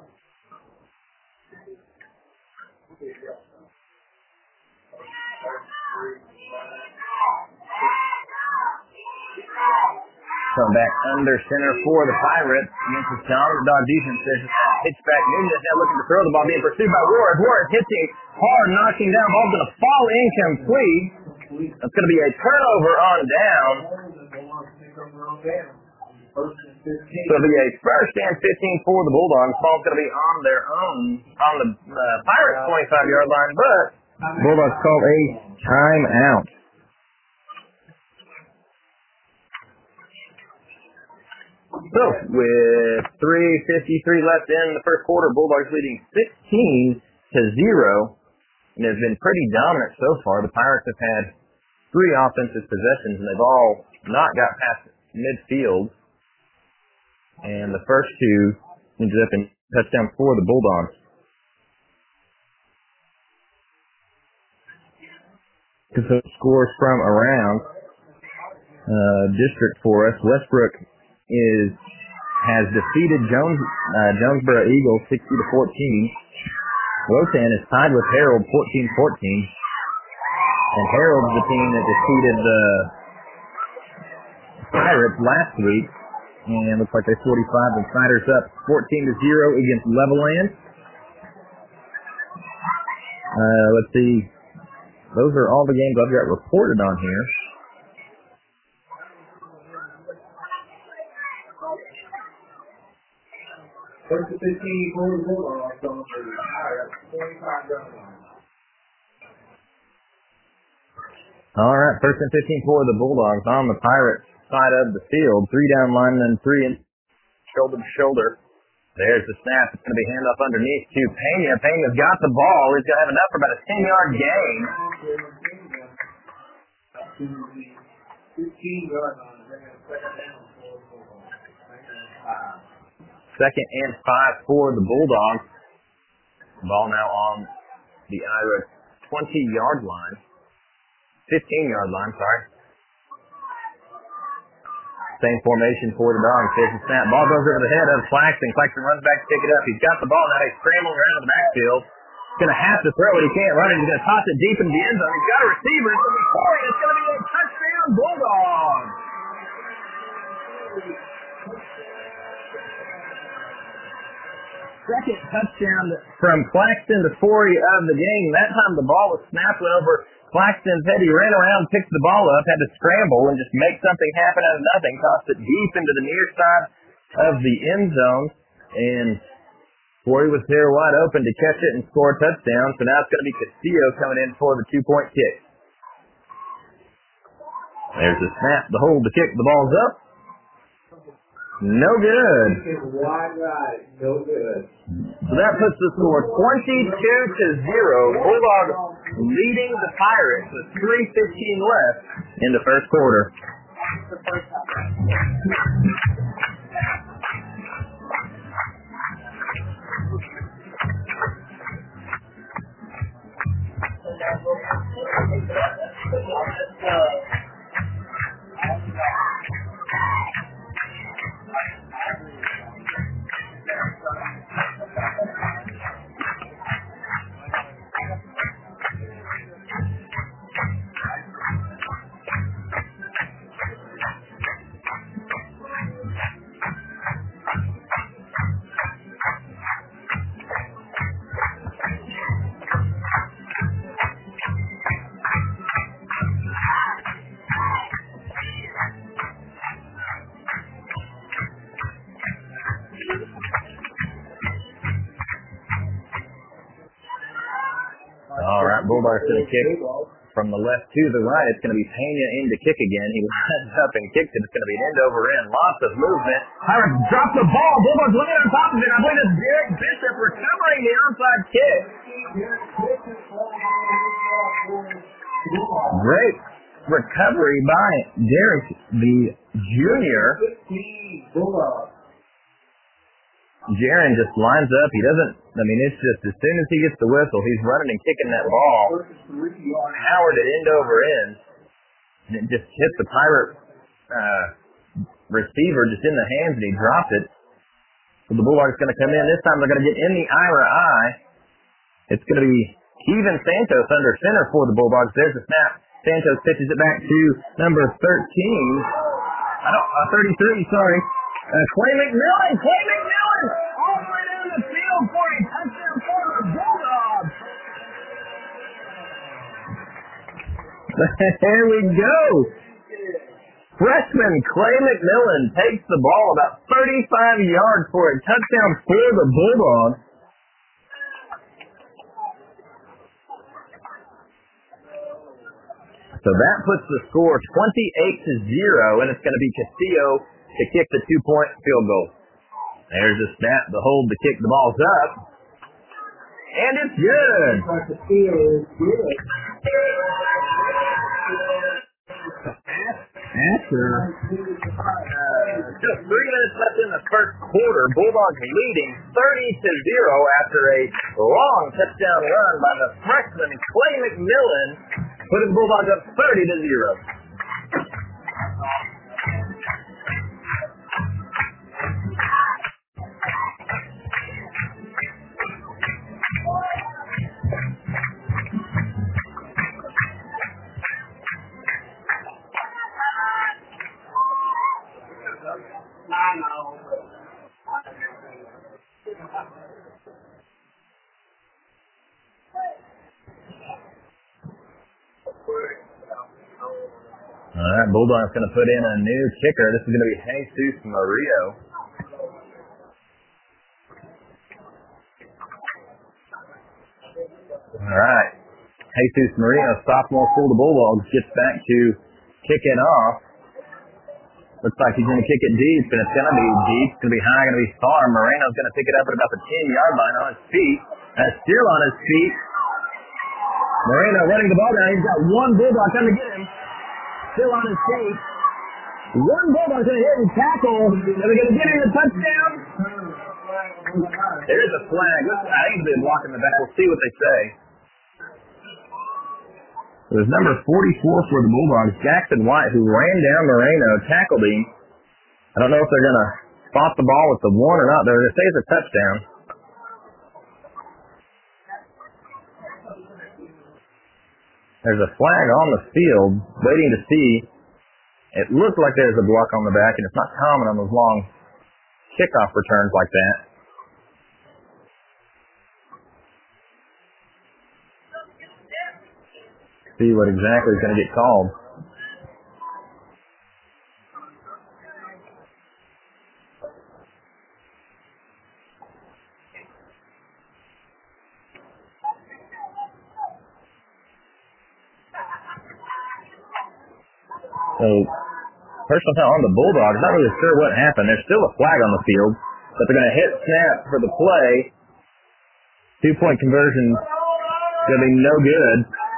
Come back under center for the Pirates against the Dog defense. There's a pitch back. Nunez now looking to throw the ball, being pursued by Juarez. Juarez hits it hard, knocking down. Ball's going to fall incomplete. That's going to be a turnover on down. So it'll be a first and fifteen for the Bulldogs. Ball's going to be on their own, on the uh, Pirates twenty-five yard line, but Bulldogs call a timeout. So with three fifty-three left in the first quarter, Bulldogs leading sixteen to zero. And has been pretty dominant so far. The Pirates have had three offensive possessions, and they've all not got past midfield. And the first two ended up in touchdown for the Bulldogs. Some scores from around uh, district for us. Westbrook is has defeated Jones uh, Jonesboro Eagles sixty to fourteen. Rotan is tied with Harold fourteen fourteen. And Harold's the team that defeated the Pirates last week. And it looks like they forty-five and Snyder's up fourteen to zero against Levelland. Uh, let's see. Those are all the games I've got reported on here. First and fifteen for the Bulldogs on the Pirates twenty-five yard line. All right, first and fifteen for the Bulldogs on the Pirates side of the field. Three down linemen, three in shoulder to shoulder. There's the snap. It's going to be handoff underneath to Pena. Pena's got the ball. He's going to have enough for about a ten yard gain. fifteen yard line. Second down for the Bulldogs. Second and five for the Bulldogs. Ball now on the Ira twenty-yard line. fifteen-yard line, sorry. Same formation for the Dogs. Takes a snap. Ball goes over the head of Claxton. Claxton runs back to pick it up. He's got the ball. Now he's scrambling around in the backfield. He's going to have to throw it. He can't run it. He's going to toss it deep into the end zone. He's got a receiver. It's going to be Corey. It's going to be a touchdown Bulldogs. Second touchdown from Claxton to Forey of the game. That time the ball was snapped over Claxton's head. He ran around, picked the ball up, had to scramble and just make something happen out of nothing. Tossed it deep into the near side of the end zone. And Forey was there wide open to catch it and score a touchdown. So now it's going to be Castillo coming in for the two-point kick. There's the snap, the hold, the kick, the ball's up. No good. Wide right, no good. So that puts the score twenty-two to zero. Bulldogs leading the Pirates with three fifteen left in the first quarter. Bulldogs going to kick from the left to the right. It's going to be Pena in to kick again. He lines up and kicks it. It's going to be an end over end. Lots of movement. Pirates drop the ball. Bulldogs looking on top of it. I believe it's Derek Bishop recovering the onside kick. Great recovery by Derek, the junior. Jaron just lines up. He doesn't, I mean, it's just as soon as he gets the whistle, he's running and kicking that ball. Howard at end over end. And it just hit the Pirate uh, receiver just in the hands, and he dropped it. So the Bulldogs going to come in. This time they're going to get in the Ira eye. It's going to be Kevin Santos under center for the Bulldogs. There's the snap. Santos pitches it back to number thirteen. I don't, uh, thirty-three, sorry. Uh, Clay McMillan. Clay McMillan all the way down the field for a touchdown for the Bulldogs. There we go. Freshman Clay McMillan takes the ball about thirty-five yards for a touchdown for the Bulldogs. So that puts the score twenty-eight to zero, and it's going to be Castillo to kick the two-point field goal. There's the snap, the hold, the kick, the ball's up. And it's good. Castillo is good. After uh, just three minutes left in the first quarter, Bulldogs leading thirty to zero after a long touchdown run by the freshman Clay McMillan, putting the Bulldogs up thirty to zero. All right, Bulldogs going to put in a new kicker. This is going to be Jesus Murillo. All right, Jesus Murillo, sophomore for the Bulldogs, gets back to kicking off. Looks like he's going to kick it deep, and it's going to be deep. It's going to be high, going to be far. Moreno's going to pick it up at about the ten-yard line on his feet. And still on his feet. Moreno running the ball down. He's got one Bulldog coming to get him. Still on his feet. One Bulldog's going to hit and tackle. Are they going to get him a touchdown? There's a flag. Let's, I think they're blocking the back. We'll see what they say. It was number forty-four for the Bulldogs, Jackson White, who ran down Moreno, tackled him. I don't know if they're going to spot the ball with the one or not. They're going to say it's a touchdown. There's a flag on the field, waiting to see. It looks like there's a block on the back, and it's not common on those long kickoff returns like that. See what exactly is going to get called. So, personal foul on the Bulldogs. Not really sure what happened. There's still a flag on the field, but they're going to hit snap for the play. Two-point conversion is going to be no good.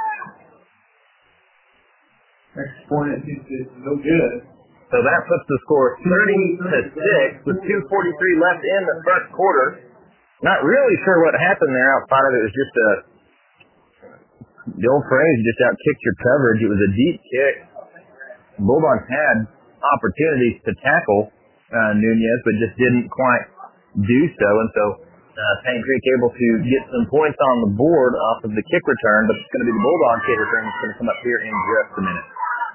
Next point is no good. So that puts the score thirty to six with two forty-three left in the first quarter. Not really sure what happened there outside of it. It was just a, the old phrase, you just out-kicked your coverage. It was a deep kick. Bulldogs had opportunities to tackle uh, Nunez, but just didn't quite do so. And so uh, Paint Creek able to get some points on the board off of the kick return, but it's going to be the Bulldog kick return that's going to come up here in just a minute.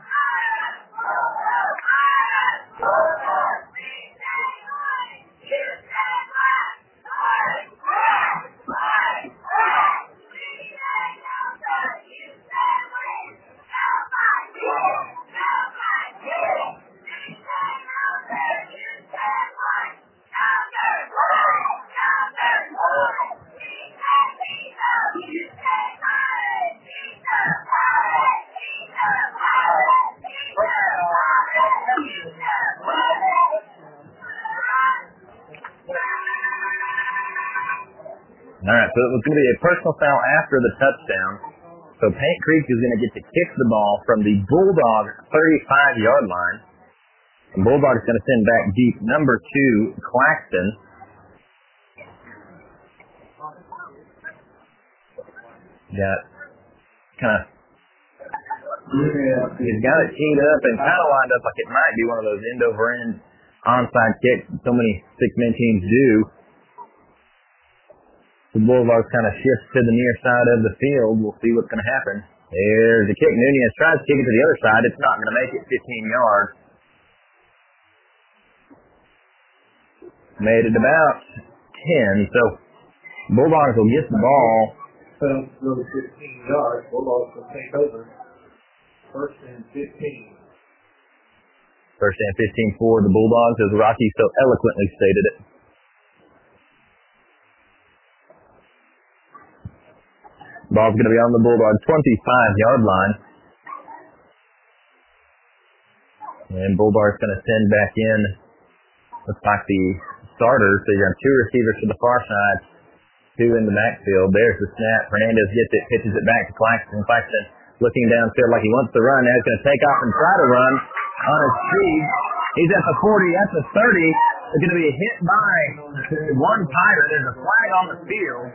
All right, so it was going to be a personal foul after the touchdown. So Paint Creek is going to get to kick the ball from the Bulldog thirty-five-yard line. The Bulldog's going to send back deep number two, Claxton. Got kind of, he's got it teed up and kind of lined up like it might be one of those end-over-end onside kicks so many six-man teams do. The Bulldogs kind of shift to the near side of the field. We'll see what's going to happen. There's a kick. Nunez tries to kick it to the other side. It's not going to make it fifteen yards. Made it about ten. So Bulldogs will get the ball. So go fifteen yards. Bulldogs will take over. First and fifteen. First and fifteen for the Bulldogs, as Rocky so eloquently stated it. Ball's going to be on the Bulldog twenty-five-yard line. And Bulldog's going to send back in, looks like the starters. So you have two receivers to the far side, two in the backfield. There's the snap. Hernandez gets it, pitches it back to Claxton. Claxton looking downfield like he wants to run. Now he's going to take off and try to run on his speed. He's at the forty, at the thirty. It's going to be hit by one Tiger. There's a flag on the field.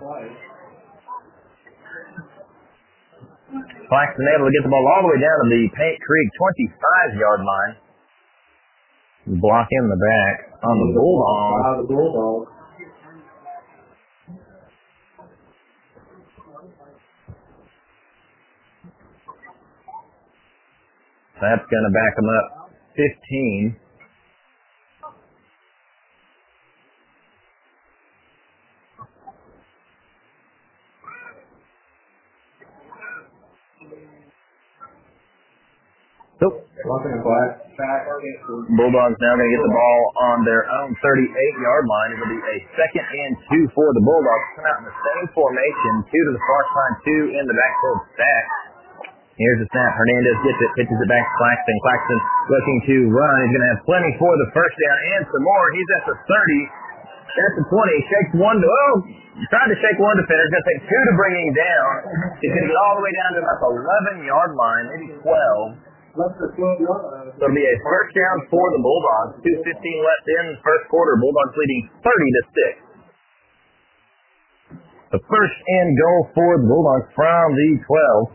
Claxton able to get the ball all the way down to the Paint Creek twenty-five-yard line. Block in the back on the Bulldogs. The Bulldogs. That's going to back them up fifteen. Bulldogs now going to get the ball on their own thirty-eight-yard line. It'll be a second and two for the Bulldogs. Come out in the same formation, two to the far side, two in the backfield stack. Here's the snap. Hernandez gets it, pitches it back to Claxton. Claxton looking to run. He's going to have plenty for the first down and some more. He's at the thirty. That's the twenty. Shakes one to, oh, tried to shake one defender. It's going to take two to bring him down. He's going to get all the way down to about the eleven-yard line, maybe twelve. So it'll be a first down for the Bulldogs. two fifteen left in the first quarter. Bulldogs leading thirty to six. The first and goal for the Bulldogs from the twelve.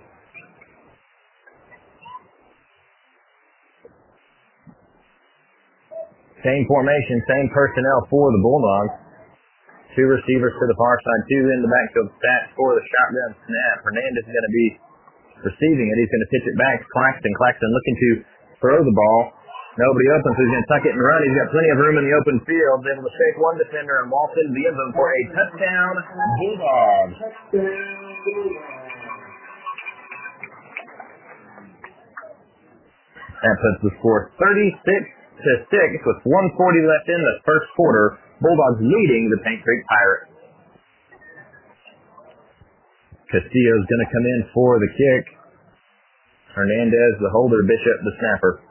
Same formation, same personnel for the Bulldogs. Two receivers to the far side, two in the backfield stats for the shotgun snap. Hernandez is going to be receiving it. He's going to pitch it back to Claxton. Claxton looking to throw the ball. Nobody open, so he's going to tuck it and run. He's got plenty of room in the open field. He's able to shake one defender and waltz into the end zone for a touchdown, Bulldogs. That puts the score thirty-six to six with one forty left in the first quarter. Bulldogs leading the Paint Creek Pirates. Castillo's going to come in for the kick. Hernandez, the holder, Bishop, the snapper.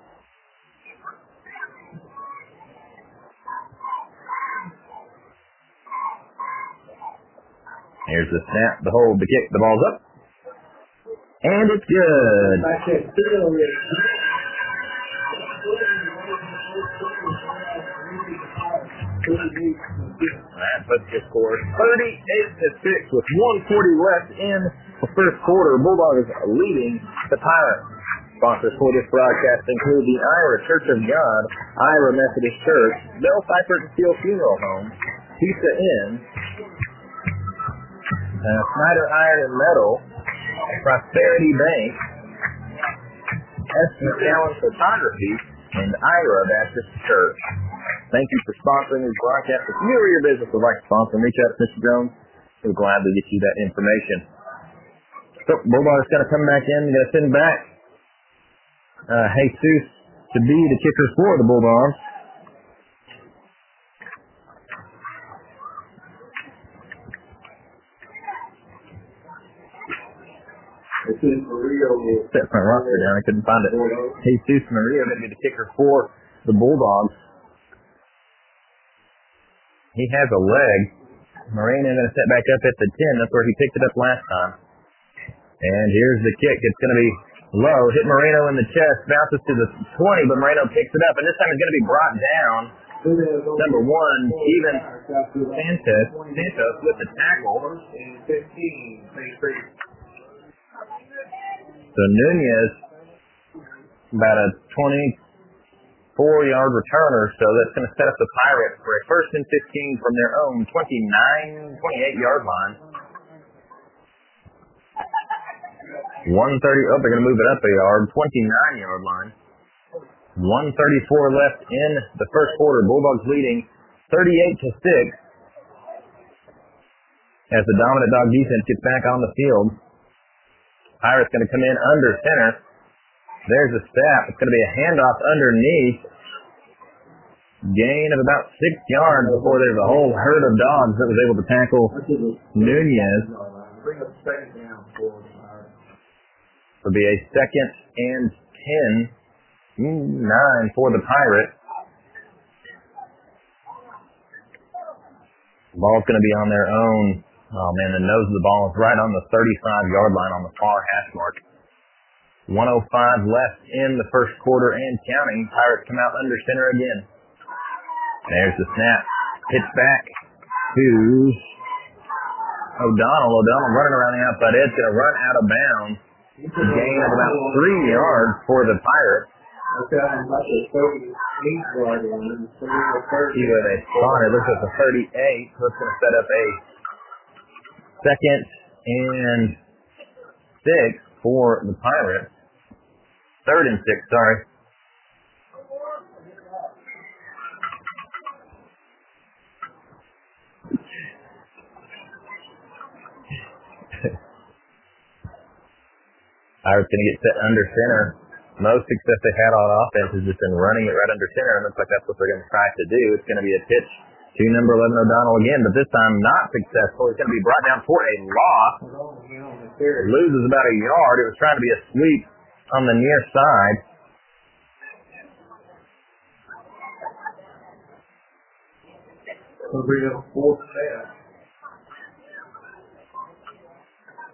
Here's the snap, the hold, the kick, the ball's up. And it's good. That puts the score thirty-eight to six with one forty left in the first quarter. Bulldogs leading the Pirates. Sponsors for this broadcast include the Ira Church of God, Ira Methodist Church, Bell Cypress Steel Funeral Home, Pizza Inn, uh, Snyder Iron and Metal, Prosperity Bank, S M Allen Photography, and Ira Baptist Church. Thank you for sponsoring this broadcast. If you or your business would like to sponsor, reach out to Mister Jones. We'll gladly get you that information. So, Bulldogs going to come back in. Going to send back uh, Jesus to be the kicker for the Bulldogs. Set my roster down. I couldn't find it. Jesus Maria going to be the kicker for the Bulldogs. He has a leg. Moreno going to set back up at the ten. That's where he picked it up last time. And here's the kick. It's going to be low. Hit Moreno in the chest. Bounces to the twenty, but Moreno picks it up. And this time it's going to be brought down. Number one, Steven Santos, Santos with the tackle. So Nunez, about a twenty-four-yard returner, so that's going to set up the Pirates for a first and fifteen from their own twenty-nine, twenty-eight-yard line. one thirty, oh, they're going to move it up a yard, twenty-nine-yard line. one thirty-four left in the first quarter. Bulldogs leading thirty-eight to six as the dominant dog defense gets back on the field. Pirates going to come in under center. There's a snap. It's going to be a handoff underneath. Gain of about six yards before there's a whole herd of dogs that was able to tackle Nunez. It'll be a second and ten. Nine for the Pirates. Ball's going to be on their own. Oh, man, the nose of the ball is right on the thirty-five-yard line on the far hash mark. one oh five left in the first quarter and counting. Pirates come out under center again. There's the snap. Pitch back to O'Donnell. O'Donnell running around the outside edge. Going to run out of bounds. Gain of about three yards for the Pirates. He with a spot. It looks like a thirty-eight. So it's going to set up a second and six for the Pirates. Third and six, sorry. Pirates going to get set under center. Most success they've had on offense has just been running it right under center, and looks like that's what they're going to try to do. It's going to be a pitch to number eleven O'Donnell again, but this time not successful. It's going to be brought down for a loss. It loses about a yard. It was trying to be a sweep on the near side.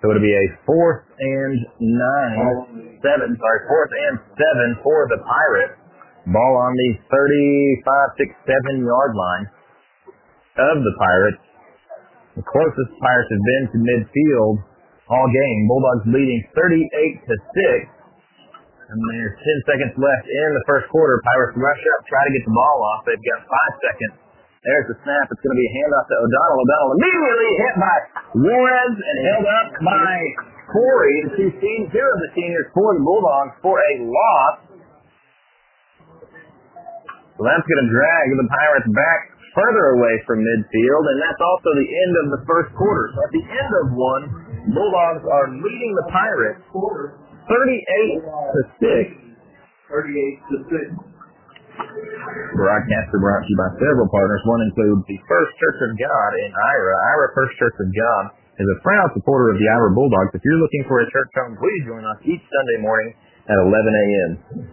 So it'll be a fourth and nine, seven, sorry, fourth and seven for the Pirates. Ball on the thirty-five, six, seven yard line of the Pirates. The closest Pirates have been to midfield all game. Bulldogs leading thirty-eight to six. And there's ten seconds left in the first quarter. Pirates rush up, try to get the ball off. They've got five seconds. There's the snap. It's going to be a handoff to O'Donnell. O'Donnell immediately hit by Juarez and held up by Corey. The two seniors, two of the seniors for the Bulldogs for a loss. So that's going to drag the Pirates back further away from midfield, and that's also the end of the first quarter. So at the end of one, Bulldogs are leading the Pirates thirty-eight to six. thirty-eight to six. Broadcaster brought to you by several partners. One includes the First Church of God in Ira. Ira First Church of God is a proud supporter of the Ira Bulldogs. If you're looking for a church home, please join us each Sunday morning at eleven a.m.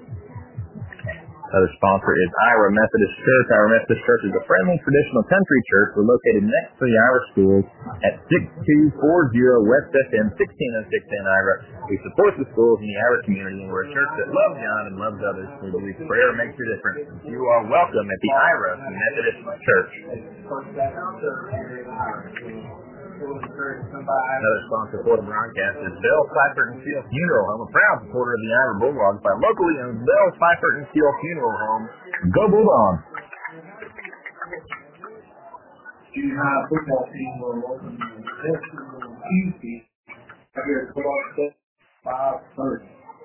Other sponsor is Ira Methodist Church. Ira Methodist Church is a friendly, traditional country church. We're located next to the Ira Schools at six two four zero West F M, sixteen oh six in Ira. We support the schools in the Ira community, and we're a church that loves God and loves others. We believe prayer makes a difference. You are welcome at the Ira Methodist Church. Another sponsor for the broadcast is Bell, Seifert, and Seal Funeral Home, a proud supporter of the Ira Bulldogs by locally owned Bell, Seifert, and Seal Funeral Home. Go Bulldogs! Junior high football team will open the Tuesday here at five thirty.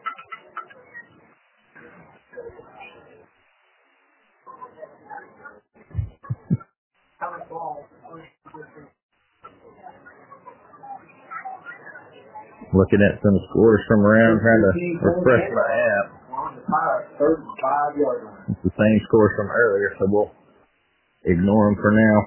Looking at some scores from around, trying to refresh my app. It's the same scores from earlier, so we'll ignore them for now.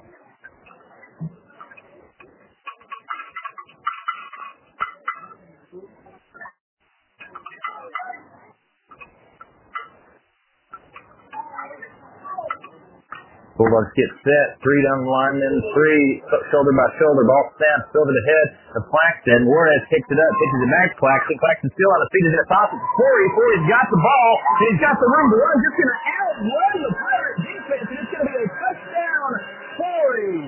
Bulldogs get set, three down the lineman, three shoulder by shoulder, ball snaps over the head of Claxton. Juarez picks it up, pitches it back to Claxton. Claxton still on the feet, is it possible? Corey, Corey's got the ball, and he's got the room to run, just going to outrun the Pirate defense, and it's going to be a touchdown, Corey.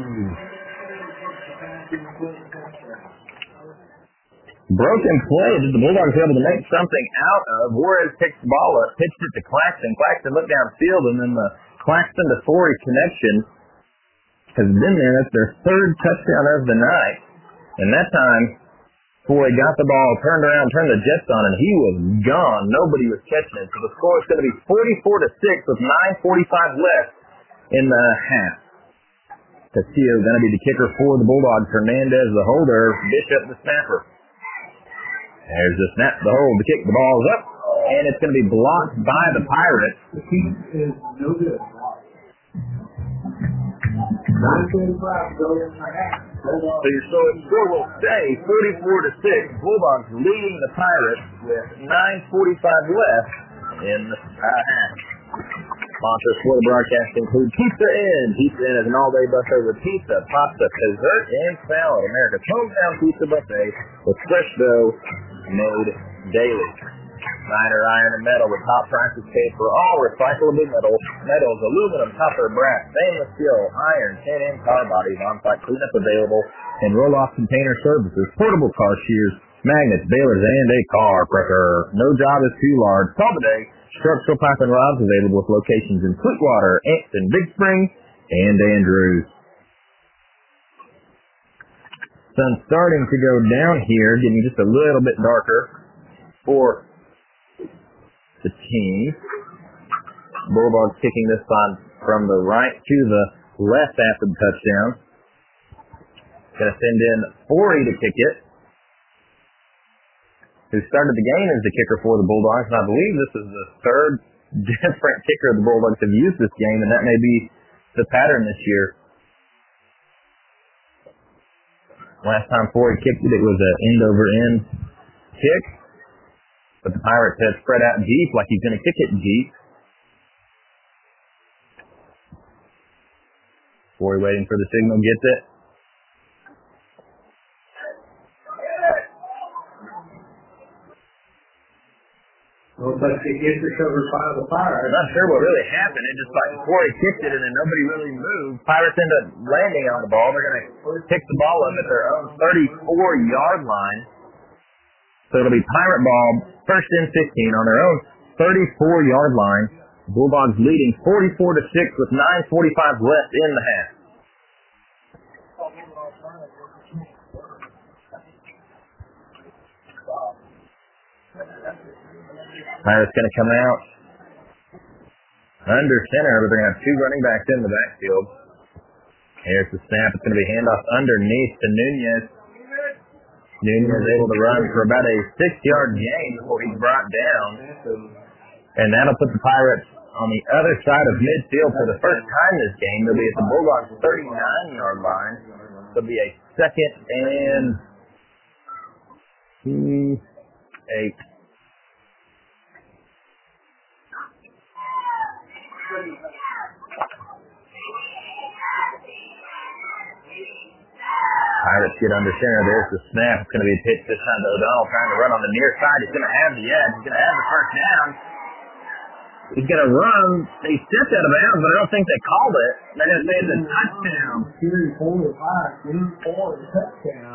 Broken play. Did the Bulldogs able to make something out of? Juarez picks the ball up, pitched it to Claxton. Claxton looked downfield, and then the Claxton to Forey connection has been there. That's their third touchdown of the night. And that time, Forey got the ball, turned around, turned the Jets on, and he was gone. Nobody was catching it. So the score is going to be forty-four to six with nine forty-five left in the half. Castillo going to be the kicker for the Bulldogs. Hernandez the holder. Bishop the snapper. There's the snap, the hold, the kick, the ball's up, and it's going to be blocked by the Pirates. The team is no good. nine forty-five to go in the half. So your score will stay forty-four to six. Bulldogs leading the Pirates with nine forty-five left in the half. Sponsors for the broadcast include Pizza Inn. Pizza Inn is an all-day buffet with pizza, pasta, dessert, and salad. America's hometown pizza buffet with fresh dough made daily. Snyder Iron and Metal with top prices paid for all recyclable metals, metals, aluminum, copper, brass, stainless steel, iron, tin, and car bodies. On-site cleanup available and roll-off container services, portable car shears, magnets, balers, and a car pressure. No job is too large. Call today. Structural pipe and rods available with locations in Sweetwater, Anston, Big Spring, and Andrews. Sun's starting to go down here, getting just a little bit darker for the team. Bulldogs kicking this on from the right to the left after the touchdown. Going to send in Forey to kick it, who started the game as the kicker for the Bulldogs, and I believe this is the third different kicker the Bulldogs have used this game, and that may be the pattern this year. Last time Forey kicked it, it was an end-over-end kick, but the Pirates had spread out deep like he's going to kick it deep. Forey waiting for the signal, gets it. Well, but it gets recovered by the Pirates. I'm not sure what really happened. It just like before he kicked it and then nobody really moved. Pirates end up landing on the ball. They're going to pick the ball up at their own thirty-four yard line. So it'll be Pirate ball, first and fifteen on their own thirty-four yard line. Bulldogs leading forty-four to six with nine forty-five left in the half. Pirates going to come out under center, but they're going to have two running backs in the backfield. Here's the snap. It's going to be handoff underneath to Nunez. Nunez able to run for about a six-yard gain before he's brought down. And that'll put the Pirates on the other side of midfield for the first time this game. They'll be at the Bulldogs' thirty-nine yard line. It'll be a second and two, eight. Pirates get under center. There's the snap. It's going to be a pitch this time to O'Donnell trying to run on the near side. He's going to have the edge. He's going to have the first down. He's going to run. He stepped out of bounds, but I don't think they called it. They're going to say it's a touchdown. Three, four, five, three, four, touchdown.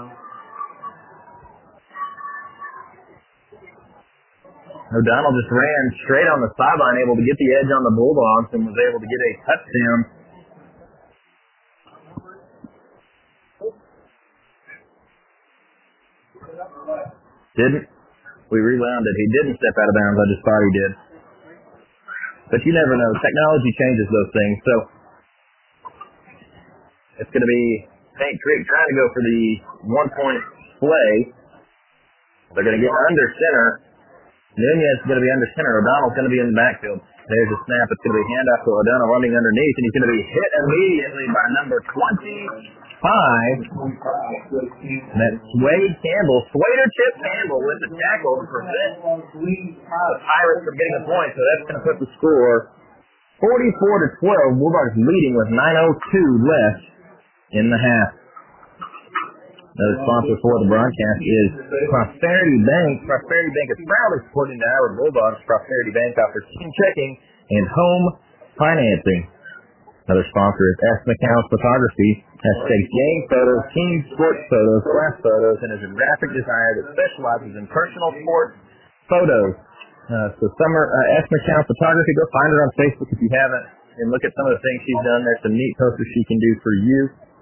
O'Donnell just ran straight on the sideline, able to get the edge on the Bulldogs, and was able to get a touchdown. Didn't. We rewound it. He didn't step out of bounds. I just thought he did. But you never know. Technology changes those things. So it's going to be Saint Creek trying to go for the one-point play. They're going to get under center. Nunez is going to be under center. O'Donnell's going to be in the backfield. There's a snap. It's going to be handoff to O'Donnell running underneath, and he's going to be hit immediately by number twenty-five. And that's Wade Campbell. Swader Chip Campbell with the tackle to prevent the Pirates from getting a point. So that's going to put the score forty-four to twelve. Bulldogs leading with nine oh two left in the half. Another sponsor for the broadcast is Prosperity Bank. Prosperity Bank is proudly supporting the Iowa Bulldogs. Prosperity Bank offers team checking and home financing. Another sponsor is S. McCown's Photography. Has takes game photos, team sports photos, class photos, and is a graphic designer that specializes in personal sports photos. Uh, so summer uh, S. McCown Photography, go find her on Facebook if you haven't, and look at some of the things she's done. There's some neat posters she can do for you.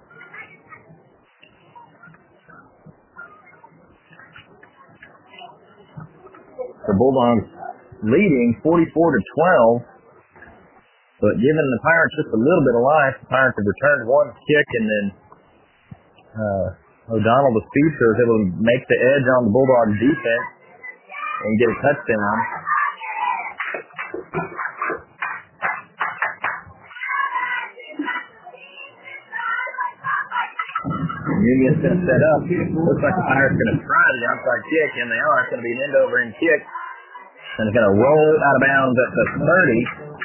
The Bulldogs leading forty-four to twelve, but giving the Pirates just a little bit of life. The Pirates have returned one kick, and then uh, O'Donnell, the speedster, was able to make the edge on the Bulldog defense and get a touchdown. Union's going to set up. Looks like the Pirates are going to try the outside kick, and they are. It's going to be an end-over and kick. And it's going to roll out of bounds at the thirty.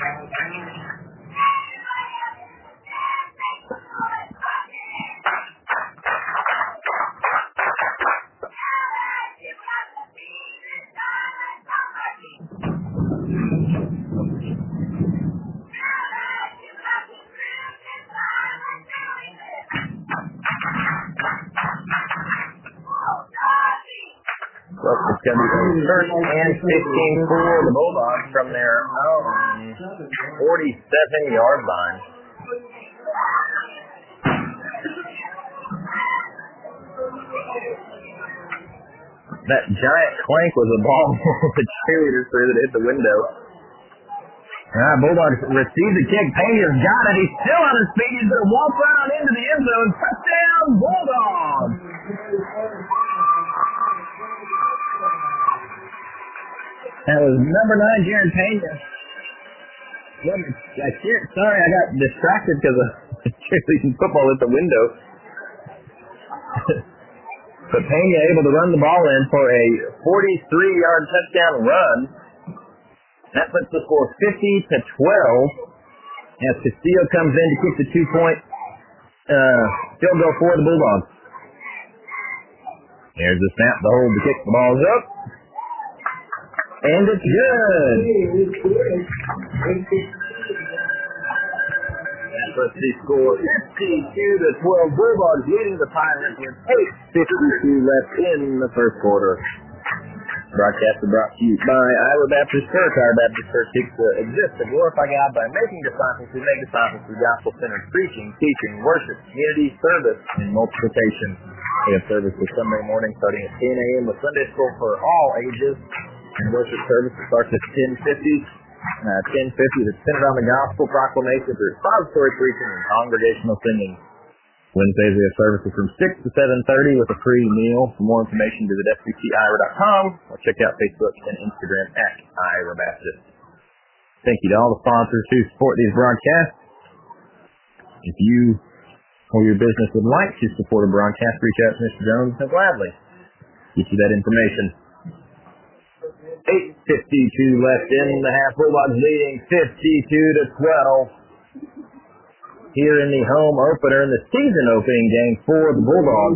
It's going to be first and fifteen for the Bulldogs from their own forty-seven yard line. That giant clank was a ball the cheerleader threw that hit the window. Ah, Bulldogs receive the kick. Pena's got it. He's still on his feet. He's going to walk right on into the end zone. Touchdown, Bulldogs! That was number nine, Jaron Pena. I can't, sorry, I got distracted because of cheerleading football at the window. But Pena able to run the ball in for a forty-three yard touchdown run. That puts the score fifty to twelve. As Castillo comes in to kick the two-point uh, field goal for the Bulldogs. Here's the snap, the hold, the kick, the ball's up. And it's good. Let's see, score fifty-two to twelve. Bulldogs leading the Pirates with eight fifty-two left in the first quarter. Broadcast is brought to you by Iowa Baptist Church. Iowa Baptist Church seeks to exist to glorify God by making disciples who make disciples through gospel-centered preaching, teaching, worship, community, service, and multiplication. We have service this Sunday morning starting at ten a.m. with Sunday school for all ages. And worship service starts at ten fifty. Uh, ten fifty that's centered on the gospel proclamation through expository preaching and congregational singing. Wednesdays we have services from six to seven thirty with a free meal. For more information, visit s b c iowa dot com or check out Facebook and Instagram at Iowa Baptist. Thank you to all the sponsors who support these broadcasts. If you or your business would like to support a broadcast, reach out to Mister Jones and gladly get you that information. eight fifty-two left in the half. Bulldogs leading fifty-two to twelve. Here in the home opener in the season opening game for the Bulldogs.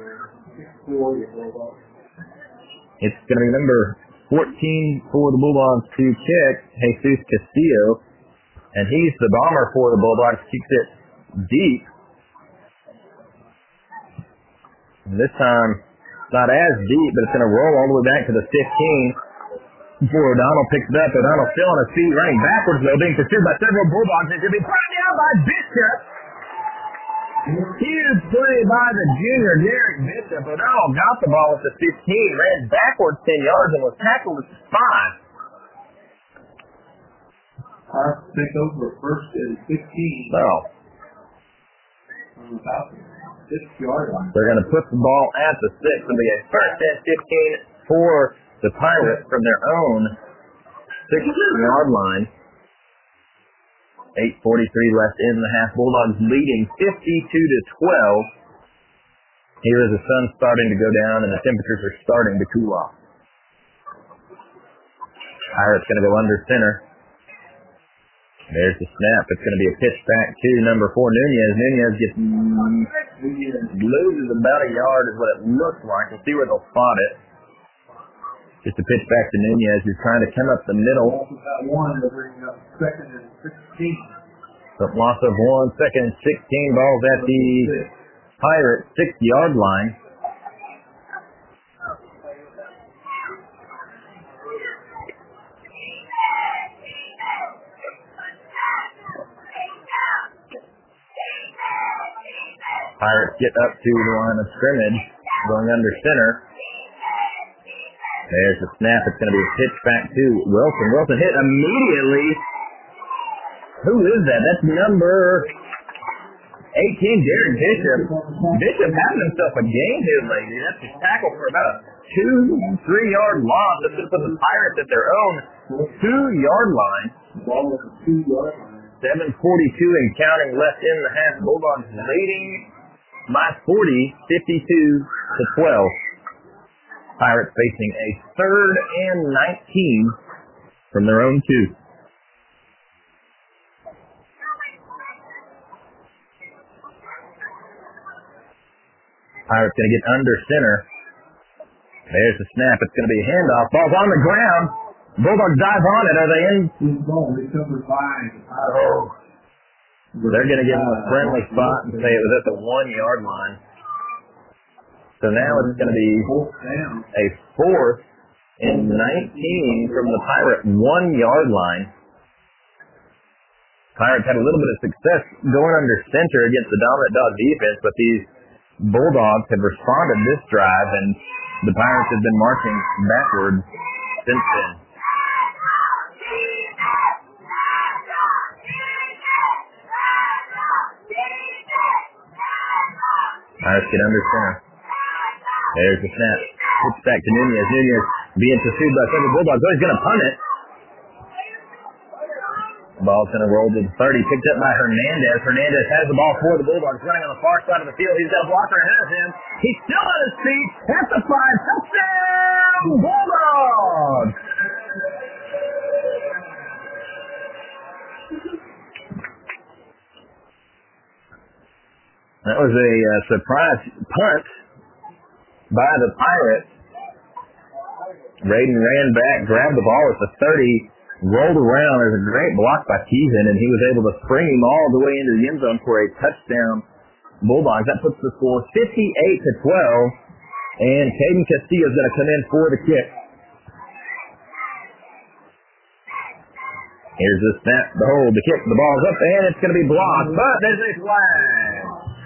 It's going to be number fourteen for the Bulldogs to kick, Jesus Castillo. And he's the bomber for the Bulldogs. Kicks it deep. And this time, it's not as deep, but it's going to roll all the way back to the fifteen. Before O'Donnell picks it up, O'Donnell still on his feet, running backwards, though, being pursued by several Bulldogs. It could be brought down by Bishop. Huge play by the junior, Derek Bishop. O'Donnell got the ball at the fifteen, ran backwards ten yards, and was tackled at the five. Our pick over first and fifteen. So, About the six yard line. They're going to put the ball at the six. It'll be a first and fifteen for the Pirates from their own six-yard line. eight forty-three left in the half. Bulldogs leading fifty-two to twelve. Here is the sun starting to go down and the temperatures are starting to cool off. Pirates going to go under center. There's the snap. It's going to be a pitch back to number four, Nunez. Nunez gets loses about a yard is what it looks like. We'll see where they'll spot it. Just a pitch back to Nunez, who's trying to come up the middle. One to bring up second and sixteen. So loss of one, second and sixteen. Balls at the Pirates six-yard line. Pirates get up to the line of scrimmage, going under center. There's a snap. It's going to be a pitch back to Wilson. Wilson hit immediately. Who is that? That's number eighteen, Derek Bishop. Bishop having himself a game here lately. That's his tackle for about a two, three-yard loss. That's going to put the Pirates at their own two-yard line. seven forty-two and counting left in the half. Bulldogs leading by forty, fifty-two to twelve. Pirates facing a third and nineteen from their own two. Pirates going to get under center. There's the snap. It's going to be a handoff. Ball's on the ground. Bulldogs dive on it. Are they in? Oh. They're going to give them a friendly spot and say it was at the one-yard line. So now it's going to be a fourth and nineteen from the Pirate one-yard line. Pirates had a little bit of success going under center against the dominant dog defense, but these Bulldogs have responded this drive, and the Pirates have been marching backwards since then. Pirates get under center. There's the snap. Puts back to Nunez. Nunez being pursued by several Bulldogs. Oh, he's going to punt it. Ball's going to roll to the thirty. Picked up by Hernandez. Hernandez has the ball for the Bulldogs. Running on the far side of the field. He's got a blocker ahead of him. He's still on his feet. At the five. Touchdown, Bulldogs! That was a uh, surprise punt by the Pirates. Raiden ran back, grabbed the ball at the thirty, rolled around. There's a great block by Keehan, and he was able to spring him all the way into the end zone for a touchdown. Bulldogs. That puts the score fifty-eight to twelve, and Caden Castillo is going to come in for the kick. Here's the snap, the hold, the kick, the ball's up, and it's going to be blocked, but there's a flag.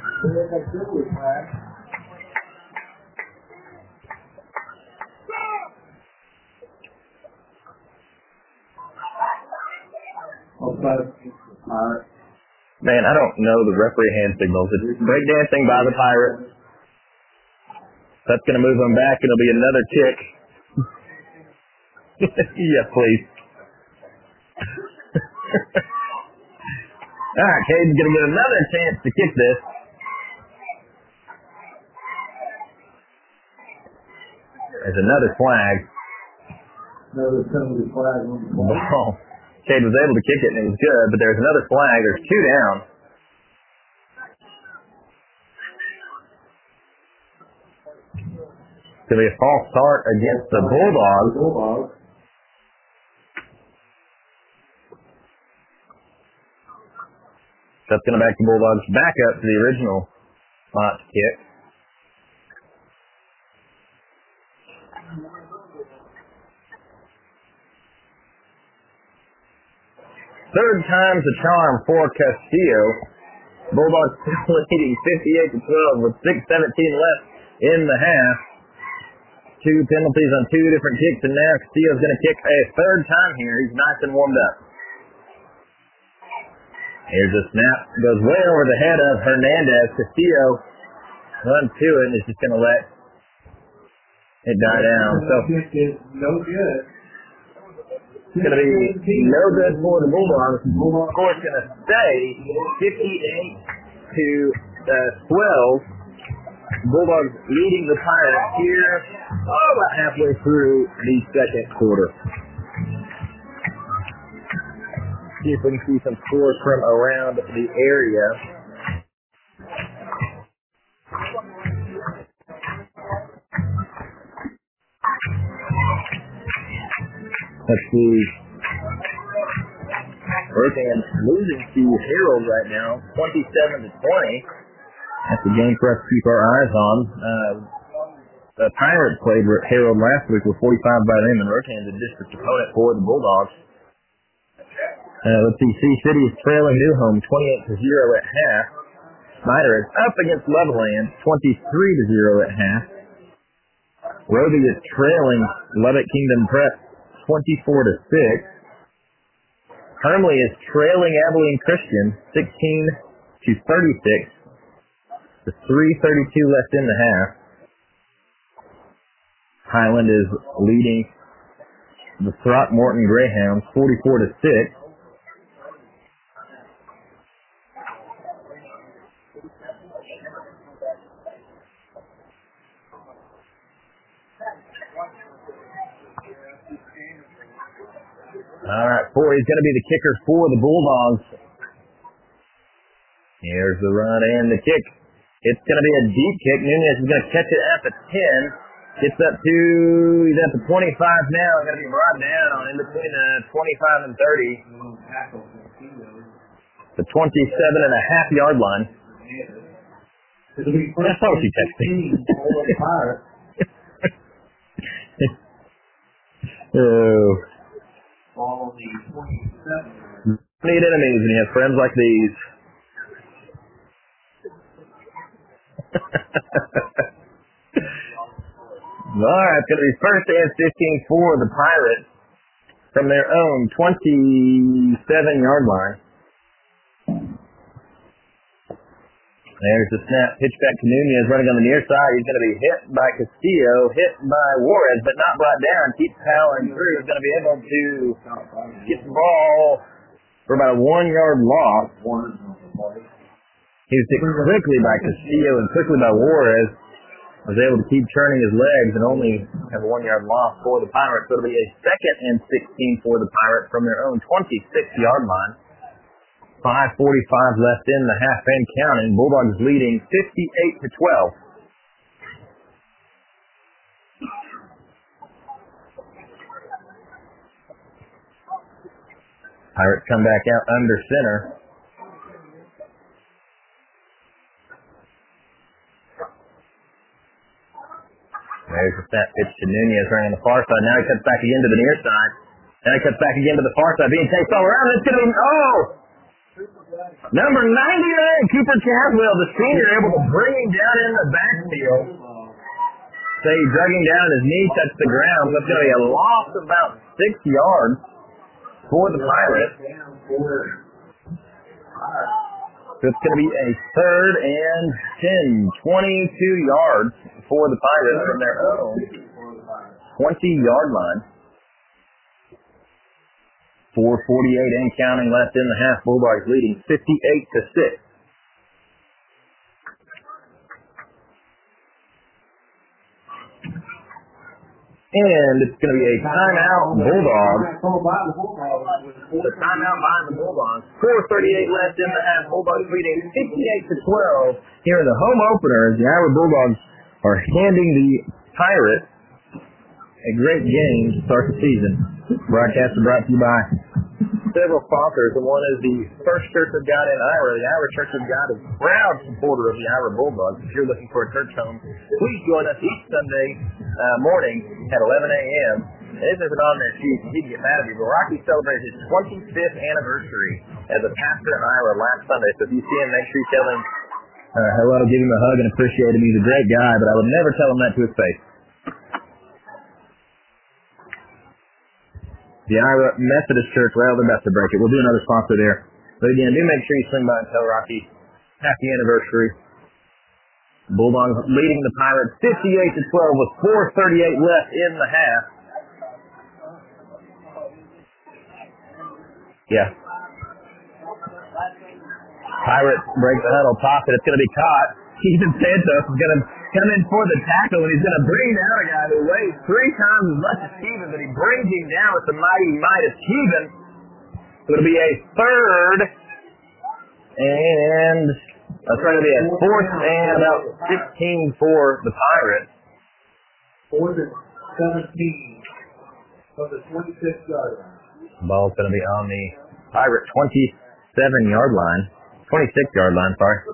Man, I don't know the referee hand signals. It's breakdancing by the Pirates. That's going to move them back, and it'll be another kick. Yes, please. All right, Caden's going to get another chance to kick this. There's another flag. Another penalty flag on the ball. Ball. Cade was able to kick it, and it was good, but there's another flag. There's two down. It's going to be a false start against the Bulldogs. Bulldogs. That's going to back the Bulldogs back up to the original spot to kick. Third time's the charm for Castillo. Bulldogs still leading fifty-eight to twelve with six seventeen left in the half. Two penalties on two different kicks, and now Castillo's going to kick a third time here. He's nice and warmed up. Here's a snap. Goes way over the head of Hernandez. Castillo runs to it and is just going to let it die down. So no good. it's going to be no good for the Bulldogs. The score's going to stay fifty-eight to twelve. Bulldogs leading the Pirates here oh, about halfway through the second quarter. See if we can see some scores from around the area. Let's see. Hurricane losing to Harold right now, twenty-seven to twenty. That's a game for us to keep our eyes on. Uh, the Pirates played Harold last week with forty-five by them, and Hurricane's a district opponent for the Bulldogs. Uh, let's see, Sioux City is trailing Newhome twenty-eight to zero at half. Snyder is up against Levelland twenty-three to zero at half. Roby is trailing Lubbock Kingdom Prep twenty-four to six. Hermley is trailing Abilene Christian sixteen to thirty-six. The three thirty-two left in the half. Highland is leading the Throckmorton Greyhounds forty-four to six. All right, Forey's going to be the kicker for the Bulldogs. Here's the run and the kick. It's going to be a deep kick. Nunez is going to catch it at the ten. Gets up to, he's at the twenty-five now. Going to be brought down in between the twenty-five and thirty. The twenty-seven and a half yard line. That's how she texted. Oh. Ball on the twenty-seven. Need enemies when you have friends like these. All right, it's going to be first and fifteen for the Pirates from their own twenty-seven yard line. There's the snap. Pitch back to Nunez running on the near side. He's going to be hit by Castillo, hit by Juarez, but not brought down. Keeps powering through. He's going to be able to get the ball for about a one-yard loss. He was hit quickly by Castillo and quickly by Juarez. Was able to keep turning his legs and only have a one-yard loss for the Pirates. So it'll be a second and sixteen for the Pirates from their own twenty-six yard line. five forty-five left in the half and counting. Bulldogs leading fifty-eight to twelve. Pirates come back out under center. There's a snap pitch to Nunez running on the far side. Now he cuts back again to the near side. Now he cuts back again to the far side. Being chased all around. It's going to be, oh! Number ninety-nine, Cooper Caswell, the senior, able to bring him down in the backfield. So he drug him down, his knee touched the ground. So it's going to be a loss of about six yards for the Pirates. So it's going to be a third and ten, twenty-two yards for the Pirates from their own twenty-yard line. four forty-eight and counting left in the half. Bulldogs leading fifty-eight to six. And it's going to be a timeout, Bulldogs. The timeout behind the Bulldogs. four thirty-eight left in the half. Bulldogs leading fifty-eight to twelve. Here in the home opener, as the Iowa Bulldogs are handing the Pirates a great game to start the season. Broadcast is brought to you by several sponsors, and one is the First Church of God in Iowa. The Iowa Church of God is a proud supporter of the Iowa Bulldogs. If you're looking for a church home, please join us each Sunday uh, morning at eleven a.m. And if there's an on there sheet, he'd get mad at you, but Rocky celebrated his twenty-fifth anniversary as a pastor in Iowa last Sunday. So if you see him, make sure you tell him uh, hello, give him a hug, and appreciate him. He's a great guy, but I would never tell him that to his face. The Iowa Methodist Church, well, they're about to break it. We'll do another sponsor there. But again, do make sure you swing by and tell Rocky happy anniversary. Bulldogs leading the Pirates fifty-eight to twelve with four thirty-eight left in the half. Yeah. Pirates break the huddle, toss it. It's going to be caught. Ethan Santos is going to come in for the tackle, and he's going to bring down a guy who weighs three times as much as Steven, but he brings him down with the mighty might of Steven. So it'll be a third, and that's going to be a fourth and about sixteen for the Pirates. Fourth and seventeen from the twenty-six yard line. The ball's going to be on the Pirate twenty-seven yard line, twenty-six yard line, sorry.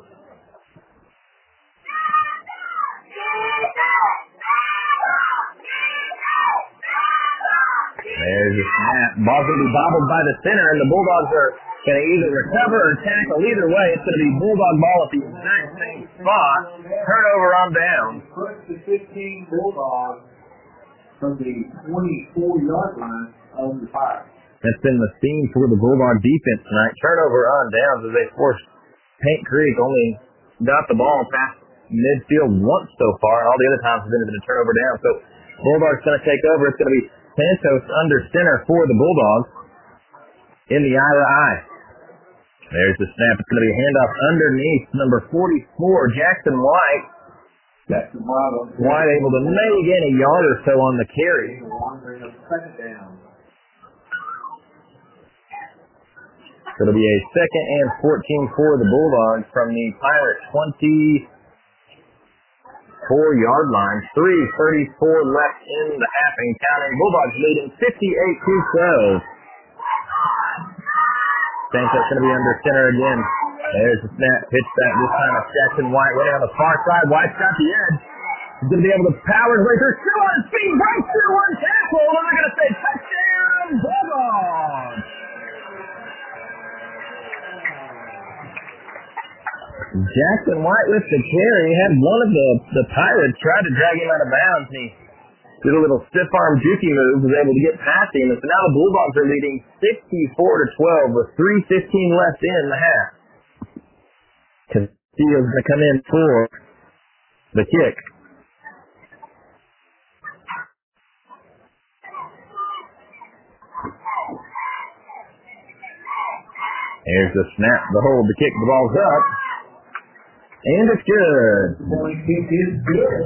There's a snap. Ball's going to be bobbled by the center, and the Bulldogs are going to either recover or tackle. Either way, it's going to be Bulldog ball at the exact same spot. Turnover on down. First to fifteen Bulldogs from the twenty-four yard line of the Pirates. That's been the theme for the Bulldog defense tonight. Turnover on downs as they forced Paint Creek. Only got the ball past midfield once so far, and all the other times have been a turnover down. So Bulldogs going to take over. It's going to be Santos under center for the Bulldogs in the Iowa eye. There's the snap. It's going to be a handoff underneath number forty-four, Jackson White. Jackson White, White able to maybe gain a yard or so on the carry. Second down. It'll be a second and fourteen for the Bulldogs from the Pirate twenty-four yard line. three thirty-four left in the half and counting. Bulldogs leading fifty-eight to twelve. Santos going to be under center again. There's the snap. Pitch back this time of Jackson White. Running on the far side. White's got the edge. He's going to be able to power his way through. Still on speed. Right through one tackle. And they're going to say touchdown Bulldogs. Jackson White with the carry. Had one of the, the Pirates tried to drag him out of bounds. He did a little stiff arm jukey move, was able to get past him. And so now the Bulldogs are leading sixty-four to twelve with three fifteen left in the half. Castillo's going to come in for the kick. Here's the snap, the hold, the kick, the ball's up. And it's good. Point kick is good.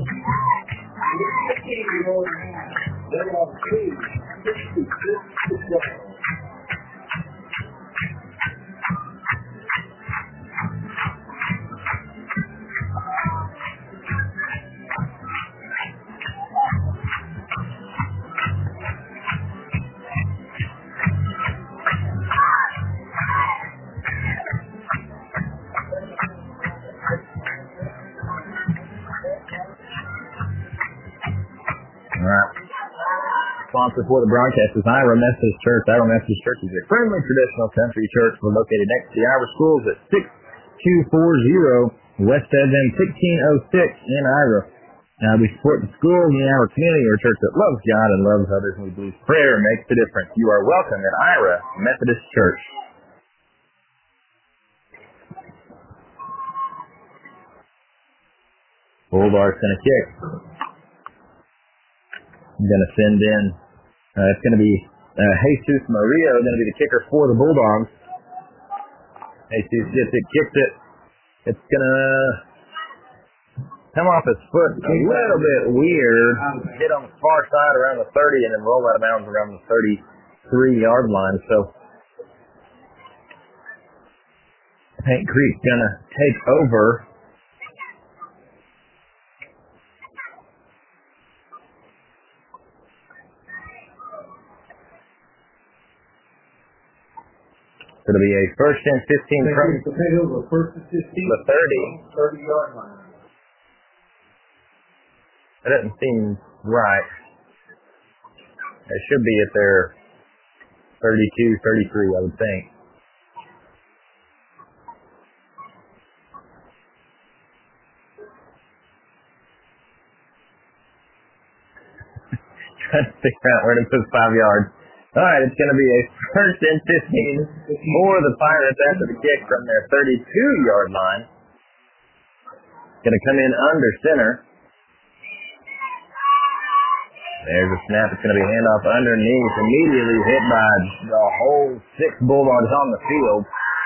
sponsor for the broadcast is Ira Methodist Church. Ira Methodist Church is a friendly traditional country church. We're located next to the Ira Schools at six two four zero West Edmond, sixteen oh six in Ira. Now, we support the schools in the Ira community. We're a church that loves God and loves others, and we believe prayer makes a difference. You are welcome at Ira Methodist Church. Bulldogs going to kick. I'm going to send in, uh, it's going to be uh, Jesus Mario, going to be the kicker for the Bulldogs. Jesus gets it, kicks it. It's going to come off his foot a little bit weird, hit on the far side around the thirty, and then roll out of bounds around the thirty-three-yard line. So, Paint Creek's going to take over. It'll be a first and fifteen from first and fifteen. The thirty. thirty-yard line. That doesn't seem right. It should be at their thirty-two, thirty-three, I would think. Trying to figure out where to put five yards. All right, it's going to be a first and fifteen for the Pirates after the kick from their thirty-two-yard line. Going to come in under center. There's a snap. It's going to be handoff underneath. Immediately hit by the whole six Bulldogs on the field.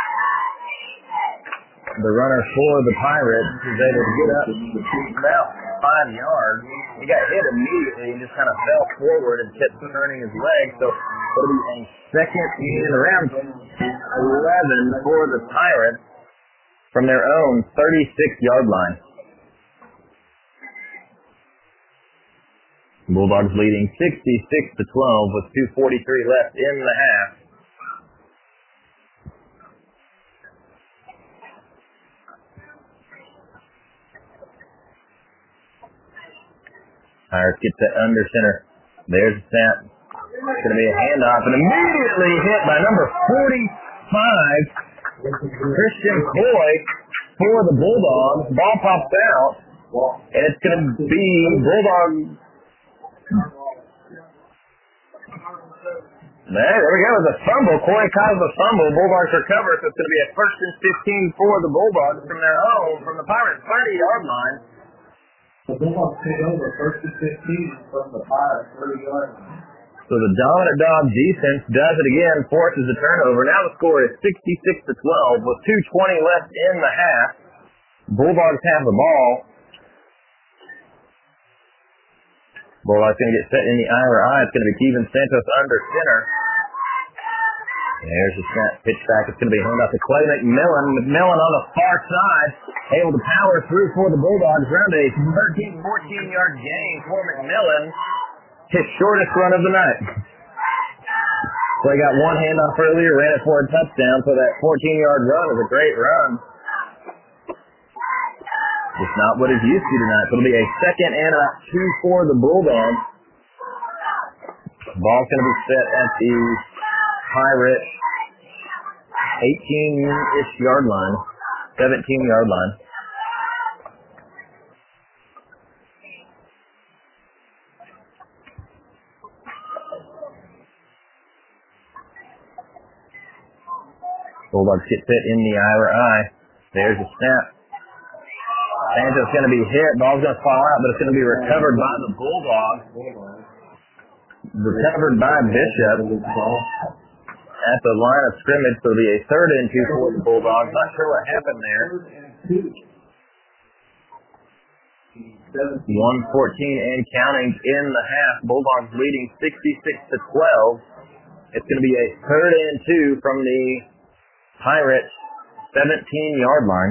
The runner for the Pirates is able to get up about five yards. He got hit immediately and just kind of fell forward and kept turning his leg. So it'll be a second and around eleven for the Pirates from their own thirty-six-yard line. Bulldogs leading sixty-six to twelve with two forty-three left in the half. Pirates gets that under center. There's the snap. It's going to be a handoff and immediately hit by number forty-five, Christian Coy for the Bulldogs. Ball pops out, and it's going to be Bulldog. There, there we go. The fumble. Coy causes the fumble. Bulldogs recover, so it's going to be a first and fifteen for the Bulldogs from their own, from the Pirates' thirty-yard line. The Bulldogs take over first and fifteen from the Pirates' thirty-yard line. So the dominant dog defense does it again, forces a turnover. Now the score is sixty-six to twelve with two twenty left in the half. Bulldogs have the ball. Bulldogs going to get set in the Ira eye. It's going to be Kevin Santos under center. There's the snap, pitch back. It's going to be handed off to Clay McMillan. McMillan on the far side, able to power through for the Bulldogs. Around a thirteen, fourteen-yard gain for McMillan. His shortest run of the night. Clay got one handoff earlier, ran it for a touchdown, so that fourteen-yard run is a great run. It's not what he's used to tonight. So it'll be a second and about two for the Bulldogs. Ball's going to be set at the Pirate eighteen-ish yard line, seventeen-yard line. Bulldogs get set in the Ira eye. There's a snap. Santos going to be hit. Ball's going to fall out, but it's going to be recovered by the Bulldogs. Recovered by Bishop at the line of scrimmage. So it'll be a third and two for the Bulldogs. Not sure what happened there. one fourteen and counting in the half. Bulldogs leading sixty-six to twelve. It's going to be a third and two from the Pirates seventeen-yard line.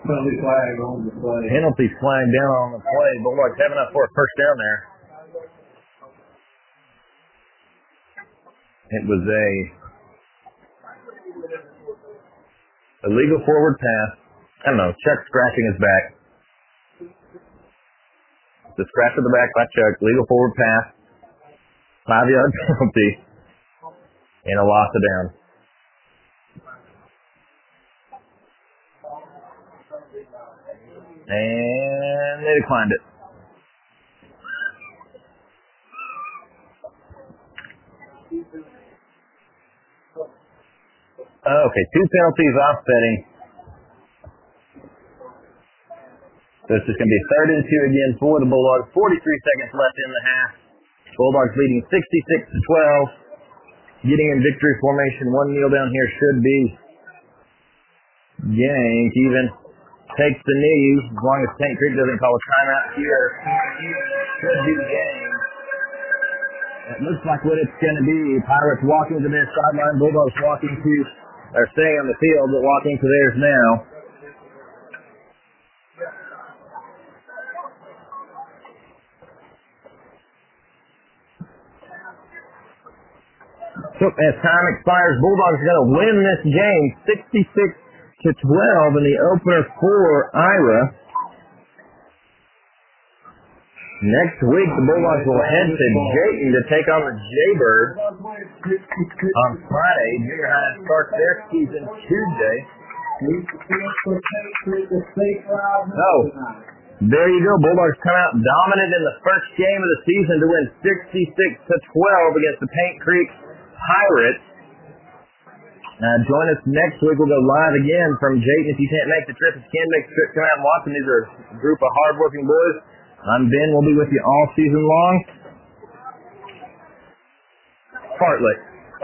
Penalty flag on the play. Penalty flag down on the play. Bulldogs have enough for a first down there. It was a illegal forward pass. I don't know. Chuck scratching his back. The scratch of the back by Chuck. Legal forward pass. Five-yard penalty. And a loss of down. And they declined it. Okay, two penalties offsetting. So it's just going to be third and two again for the Bulldogs. forty-three seconds left in the half. Bulldogs leading sixty-six to twelve. Getting in victory formation. One kneel down here should be Yank. Even takes the knee. As long as Saint Creek doesn't call a timeout here, should be the game. It looks like what it's going to be. Pirates walking to their sideline. Bulldogs walking to, or staying on the field, but walking to theirs now. So as time expires, Bulldogs are going to win this game sixty-six to twelve in the opener for Ira. Next week, the Bulldogs will head to Jayton to take on the Jaybirds on Friday. Junior high starts their season Tuesday. Oh, there you go. Bulldogs come out dominant in the first game of the season to win sixty-six to twelve against the Paint Creek Pirates. Uh, join us next week. We'll go live again from Jayton. If you can't make the trip, if you can make the trip, come out and watch them. These are a group of hardworking boys. I'm Ben. We'll be with you all season long. Bartlett.